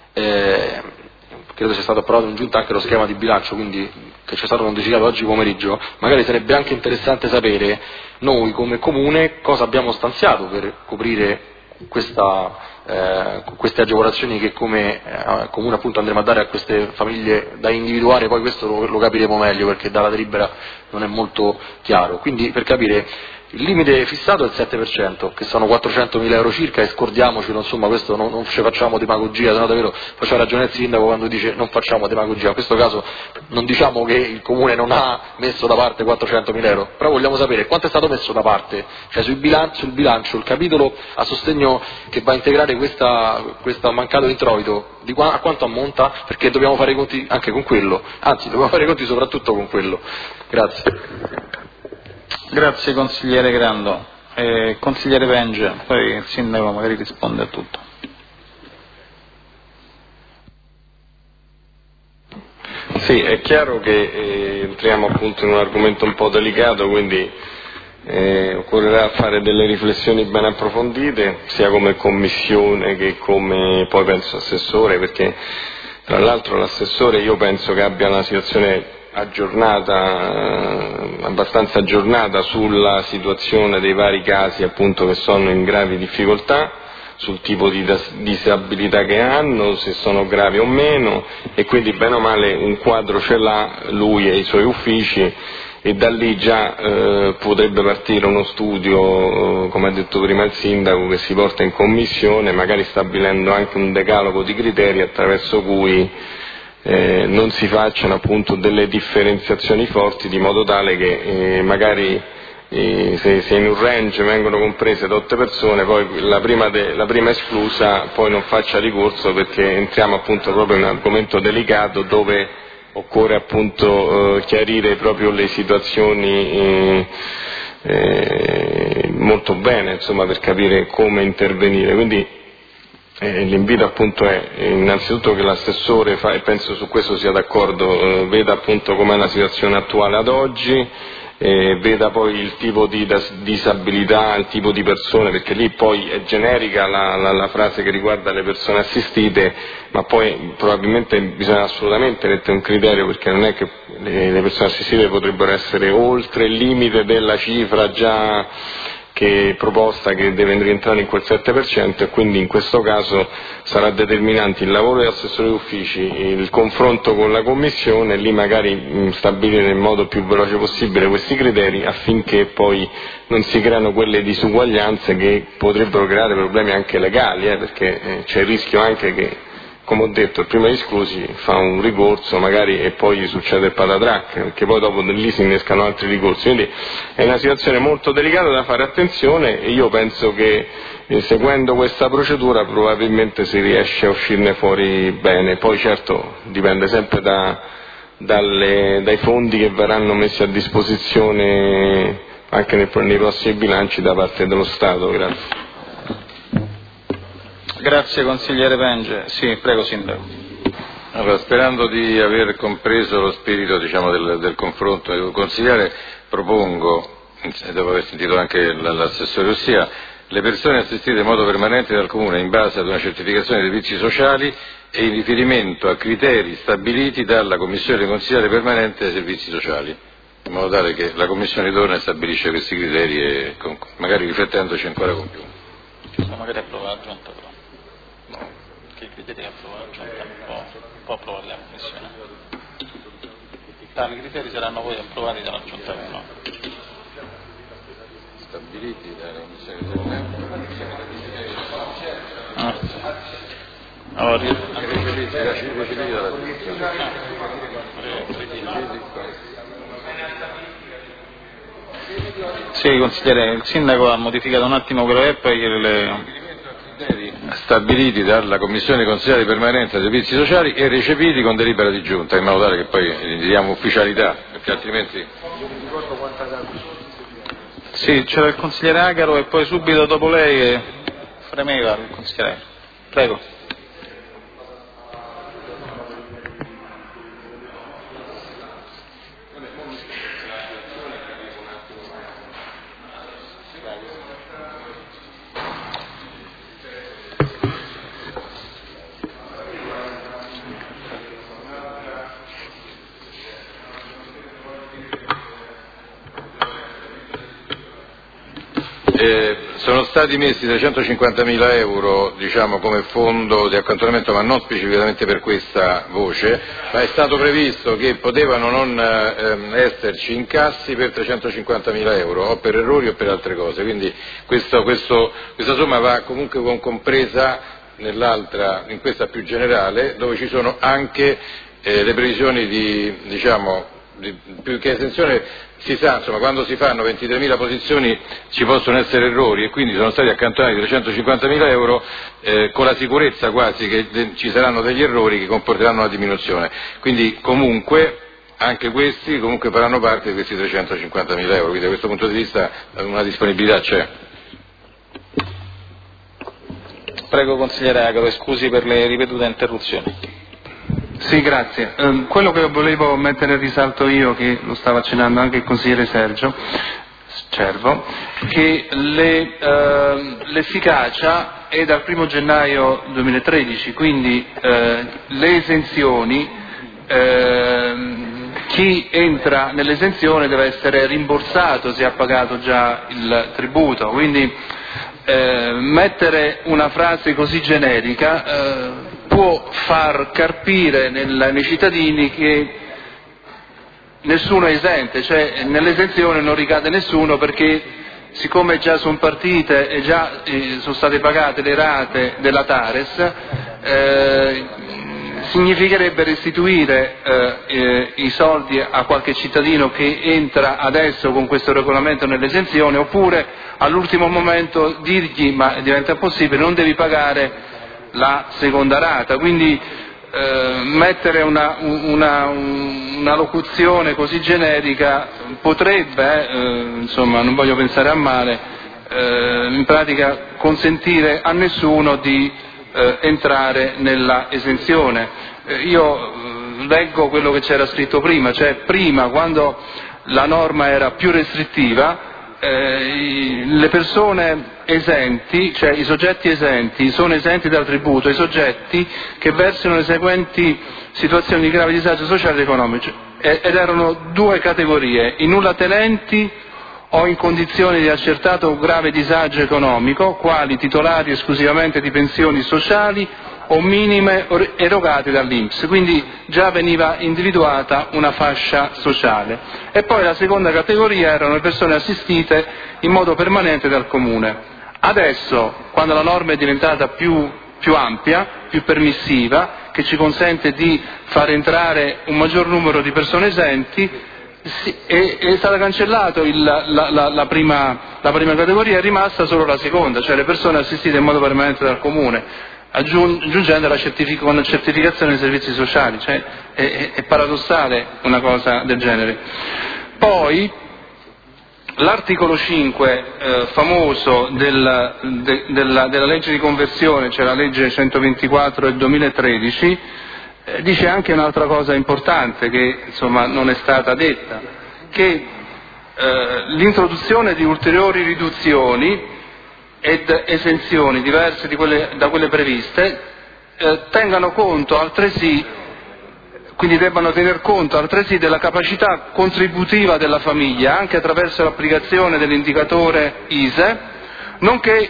eh, credo sia stato approvato in giunta anche lo schema di bilancio, quindi che ci è stato notificato oggi pomeriggio, magari sarebbe anche interessante sapere noi come comune cosa abbiamo stanziato per coprire questa, eh, queste agevolazioni che come eh, comune appunto andremo a dare a queste famiglie da individuare, poi questo lo, lo capiremo meglio perché dalla delibera non è molto chiaro. Quindi per capire, il limite fissato è il sette per cento, che sono quattrocentomila euro circa, e scordiamocelo, insomma, questo non, non ci facciamo demagogia, se no davvero faceva ragione il Sindaco quando dice non facciamo demagogia. In questo caso non diciamo che il Comune non ha messo da parte quattrocentomila euro, però vogliamo sapere quanto è stato messo da parte, cioè sul bilancio, sul bilancio il capitolo a sostegno che va a integrare questa, questo mancato introito, di qua, a quanto ammonta, perché dobbiamo fare i conti anche con quello, anzi dobbiamo fare i conti soprattutto con quello. Grazie. Grazie consigliere Grando. Eh, consigliere Penge, poi il Sindaco magari risponde a tutto. Sì, è chiaro che eh, entriamo appunto in un argomento un po' delicato, quindi eh, occorrerà fare delle riflessioni ben approfondite, sia come commissione che come poi penso assessore, perché tra l'altro l'assessore io penso che abbia una situazione aggiornata, abbastanza aggiornata sulla situazione dei vari casi appunto che sono in gravi difficoltà, sul tipo di disabilità che hanno, se sono gravi o meno, e quindi bene o male un quadro ce l'ha lui e i suoi uffici, e da lì già eh, potrebbe partire uno studio, eh, come ha detto prima il Sindaco, che si porta in commissione, magari stabilendo anche un decalogo di criteri attraverso cui Eh, non si facciano appunto delle differenziazioni forti, di modo tale che eh, magari eh, se, se in un range vengono comprese otto persone, poi la prima, de, la prima esclusa poi non faccia ricorso, perché entriamo appunto proprio in un argomento delicato dove occorre appunto eh, chiarire proprio le situazioni eh, eh, molto bene, insomma, per capire come intervenire. Quindi Eh, l'invito appunto è innanzitutto che l'assessore fa, e penso su questo sia d'accordo, eh, veda appunto com'è la situazione attuale ad oggi, eh, veda poi il tipo di disabilità, il tipo di persone, perché lì poi è generica la, la, la frase che riguarda le persone assistite, ma poi probabilmente bisogna assolutamente mettere un criterio, perché non è che le, le persone assistite potrebbero essere oltre il limite della cifra già che proposta, che deve rientrare in quel sette per cento, e quindi in questo caso sarà determinante il lavoro degli assessori d'uffici, il confronto con la Commissione, e lì magari mh, stabilire nel modo più veloce possibile questi criteri, affinché poi non si creano quelle disuguaglianze che potrebbero creare problemi anche legali, eh, perché eh, c'è il rischio anche che, come ho detto, il primo esclusi fa un ricorso magari e poi gli succede il patatrac, perché poi dopo lì si innescano altri ricorsi. Quindi è una situazione molto delicata, da fare attenzione, e io penso che eh, seguendo questa procedura probabilmente si riesce a uscirne fuori bene. Poi certo dipende sempre da, dalle, dai fondi che verranno messi a disposizione anche nei, nei prossimi bilanci da parte dello Stato. Grazie. Grazie consigliere Penge. Sì, prego Sindaco. Allora, sperando di aver compreso lo spirito, diciamo, del, del confronto del consigliere, propongo, dopo aver sentito anche l'assessore, ossia le persone assistite in modo permanente dal Comune in base ad una certificazione dei servizi sociali e in riferimento a criteri stabiliti dalla Commissione consigliare permanente dei servizi sociali, in modo tale che la Commissione torna e stabilisce questi criteri e magari riflettendoci ancora con più. Ci sono magari approvare la Giunta però. No. Che i criteri approvare la Giunta non può, può approvare la Commissione. Tali criteri saranno poi approvati dalla Giunta uno. Stabiliti dalla Commissione ah. Allora, recepiti dalla Giunta. Sì, consigliere, il sindaco ha modificato un attimo quello e poi le... stabiliti dalla Commissione consigliare permanente dei servizi sociali e recepiti con delibera di giunta, in modo tale che poi gli diamo ufficialità, perché altrimenti... Sì, c'era il consigliere Agaro e poi subito dopo lei fremeva il consigliere Agaro. Prego. Eh, sono stati messi trecentocinquantamila euro diciamo, come fondo di accantonamento, ma non specificamente per questa voce, ma è stato previsto che potevano non ehm, esserci incassi per trecentocinquantamila euro, o per errori o per altre cose, quindi questo, questo, questa somma va comunque compresa nell'altra, in questa più generale, dove ci sono anche eh, le previsioni di, diciamo, di, più che esenzione. Si sa, insomma, quando si fanno ventitremila posizioni ci possono essere errori e quindi sono stati accantonati trecentocinquantamila euro eh, con la sicurezza quasi che de- ci saranno degli errori che comporteranno una diminuzione. Quindi comunque anche questi comunque faranno parte di questi trecentocinquantamila euro, quindi da questo punto di vista una disponibilità c'è. Prego consigliere Agaro, scusi per le ripetute interruzioni. Sì, grazie. Eh, quello che volevo mettere in risalto io, che lo stava accennando anche il consigliere Sergio Cervo, che le, eh, l'efficacia è dal primo gennaio duemilatredici, quindi eh, le esenzioni, eh, chi entra nell'esenzione deve essere rimborsato se ha pagato già il tributo, quindi eh, mettere una frase così generica eh, può far carpire nel, nei cittadini che nessuno è esente, cioè nell'esenzione non ricade nessuno perché siccome già sono partite e già eh, sono state pagate le rate della Tares, eh, significherebbe restituire eh, eh, i soldi a qualche cittadino che entra adesso con questo regolamento nell'esenzione, oppure all'ultimo momento dirgli, ma diventa impossibile, non devi pagare la seconda rata, quindi eh, mettere una, una, una locuzione così generica potrebbe, eh, insomma non voglio pensare a male, eh, in pratica consentire a nessuno di eh, entrare nella esenzione. Eh, io eh, leggo quello che c'era scritto prima, cioè prima quando la norma era più restrittiva, Eh, le persone esenti, cioè i soggetti esenti, sono esenti dal tributo i soggetti che versano le seguenti situazioni di grave disagio sociale ed economico, ed erano due categorie: i nullatenenti o in condizioni di accertato grave disagio economico, quali titolari esclusivamente di pensioni sociali o minime erogate dall'I N P S, quindi già veniva individuata una fascia sociale. E poi la seconda categoria erano le persone assistite in modo permanente dal Comune. Adesso, quando la norma è diventata più, più ampia, più permissiva, che ci consente di far entrare un maggior numero di persone esenti, sì, è, è stata cancellata la, la, la, prima, la prima categoria, è rimasta solo la seconda, cioè le persone assistite in modo permanente dal Comune, aggiungendo la certific- con certificazione dei servizi sociali, cioè è, è, è paradossale una cosa del genere. Poi l'articolo cinque eh, famoso del, de, della, della legge di conversione, cioè la legge centoventiquattro del duemilatredici, eh, dice anche un'altra cosa importante che insomma non è stata detta, che eh, l'introduzione di ulteriori riduzioni ed esenzioni diverse di quelle, da quelle previste eh, tengano conto altresì, quindi debbano tener conto altresì della capacità contributiva della famiglia anche attraverso l'applicazione dell'indicatore I S E E, nonché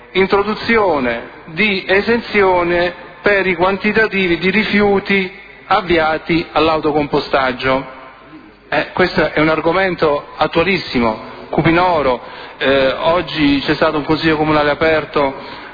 introduzione di esenzione per i quantitativi di rifiuti avviati all'autocompostaggio. Eh, questo è un argomento attualissimo, cupinoro. Eh, oggi c'è stato un consiglio comunale aperto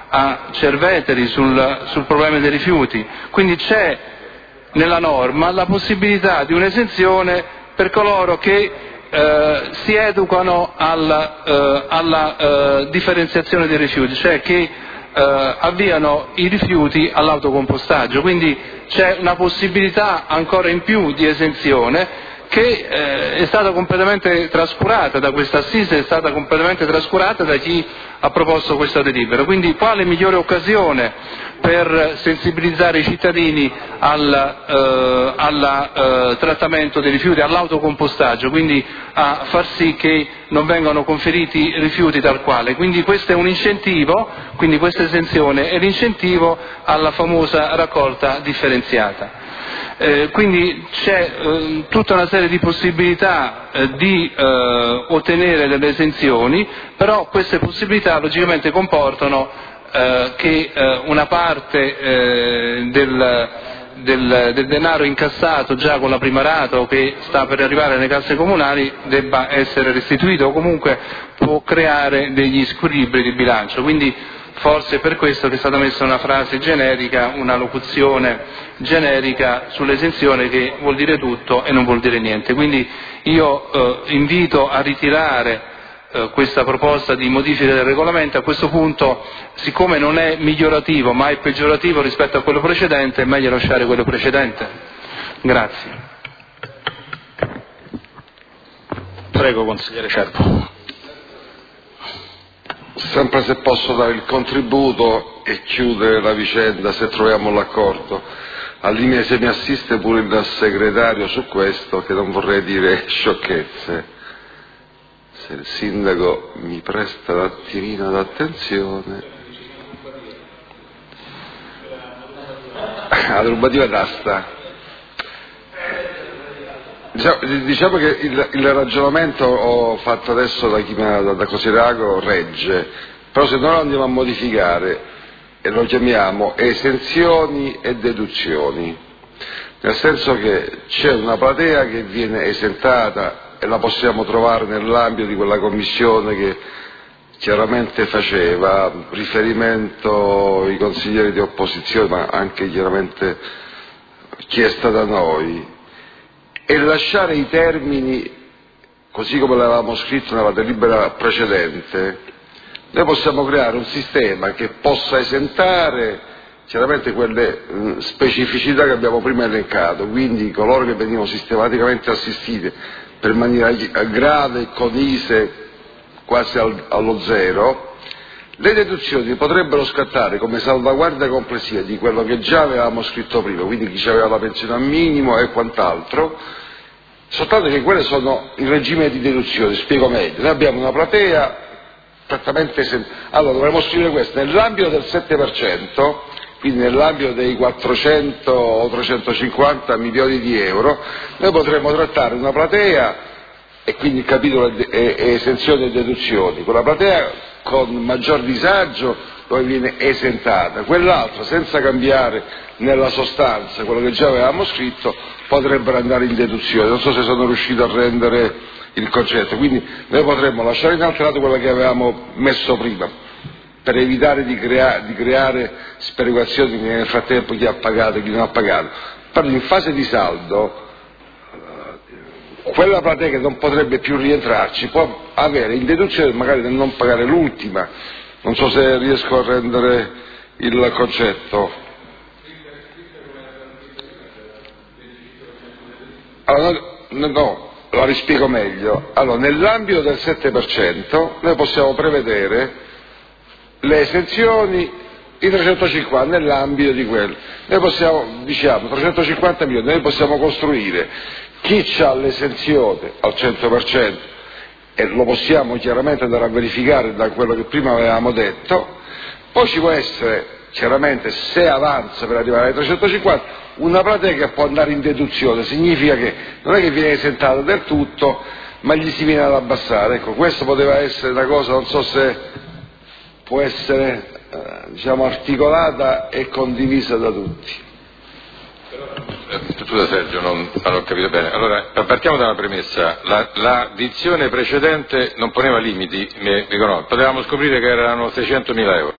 a Cerveteri sul, sul problema dei rifiuti, quindi c'è nella norma la possibilità di un'esenzione per coloro che eh, si educano alla, eh, alla eh, differenziazione dei rifiuti, cioè che eh, avviano i rifiuti all'autocompostaggio, quindi c'è una possibilità ancora in più di esenzione che eh, è stata completamente trascurata da questa assise, è stata completamente trascurata da chi ha proposto questa delibera. Quindi quale migliore occasione per sensibilizzare i cittadini al eh, alla, eh, trattamento dei rifiuti, all'autocompostaggio, quindi a far sì che non vengano conferiti rifiuti tal quale. Quindi questo è un incentivo, quindi questa esenzione è l'incentivo alla famosa raccolta differenziata. Eh, quindi c'è eh, tutta una serie di possibilità eh, di eh, ottenere delle esenzioni, però queste possibilità logicamente comportano eh, che eh, una parte eh, del, del, del denaro incassato già con la prima rata o che sta per arrivare nelle casse comunali debba essere restituito o comunque può creare degli squilibri di bilancio. Quindi forse è per questo che è stata messa una frase generica, una locuzione generica sull'esenzione che vuol dire tutto e non vuol dire niente. Quindi io eh, invito a ritirare eh, questa proposta di modifica del regolamento. A questo punto, siccome non è migliorativo ma è peggiorativo rispetto a quello precedente, è meglio lasciare quello precedente. Grazie. Prego, consigliere Cervo. Sempre se posso dare il contributo e chiudere la vicenda, se troviamo l'accordo. Al limite se mi assiste pure il segretario su questo, che non vorrei dire sciocchezze. Se il sindaco mi presta un attimino d'attenzione. La turbativa d'asta. Diciamo che il, il ragionamento ho fatto adesso da chi mi ha da Cosirago regge, però se noi lo andiamo a modificare e lo chiamiamo esenzioni e deduzioni, nel senso che c'è una platea che viene esentata e la possiamo trovare nell'ambito di quella commissione che chiaramente faceva riferimento ai consiglieri di opposizione, ma anche chiaramente chiesta da noi, e lasciare i termini così come l'avevamo scritto nella delibera precedente. Noi possiamo creare un sistema che possa esentare chiaramente quelle mh, specificità che abbiamo prima elencato, quindi coloro che venivano sistematicamente assistiti per maniera grave, con I S E E quasi al, allo zero. Le deduzioni potrebbero scattare come salvaguardia complessiva di quello che già avevamo scritto prima, quindi chi aveva la pensione al minimo e quant'altro, soltanto che quelle sono il regime di deduzione. Spiego meglio: noi abbiamo una platea prettamente esentata. Allora dovremmo scrivere questo: nell'ambito del sette per cento, quindi nell'ambito dei quattrocento o trecentocinquanta milioni di euro, noi potremmo trattare una platea, e quindi il capitolo è, è, è esenzioni e deduzioni, quella platea con maggior disagio dove viene esentata, quell'altra senza cambiare nella sostanza quello che già avevamo scritto potrebbero andare in deduzione. Non so se sono riuscito a rendere il concetto. Quindi noi potremmo lasciare inalterato quello che avevamo messo prima per evitare di, crea- di creare sperequazioni nel frattempo chi ha pagato e chi non ha pagato. Però in fase di saldo quella platea che non potrebbe più rientrarci può avere in deduzione magari nel non pagare l'ultima. Non so se riesco a rendere il concetto. Allora, no, no, la rispiego meglio. Allora, nell'ambito del sette per cento noi possiamo prevedere le esenzioni, i trecentocinquanta nell'ambito di quello. Noi possiamo, diciamo, trecentocinquanta milioni, noi possiamo costruire chi ha l'esenzione al cento per cento e lo possiamo chiaramente andare a verificare da quello che prima avevamo detto. Poi ci può essere, chiaramente, se avanza per arrivare ai trecentocinquanta, una platea che può andare in deduzione, significa che non è che viene esentata del tutto, ma gli si viene ad abbassare. Ecco, questo poteva essere una cosa, non so se può essere eh, diciamo articolata e condivisa da tutti. Scusa Sergio, non, non ho capito bene. Allora, partiamo da una premessa. La, la dizione precedente non poneva limiti, mi, mi conosco. Potevamo scoprire che erano seicentomila euro.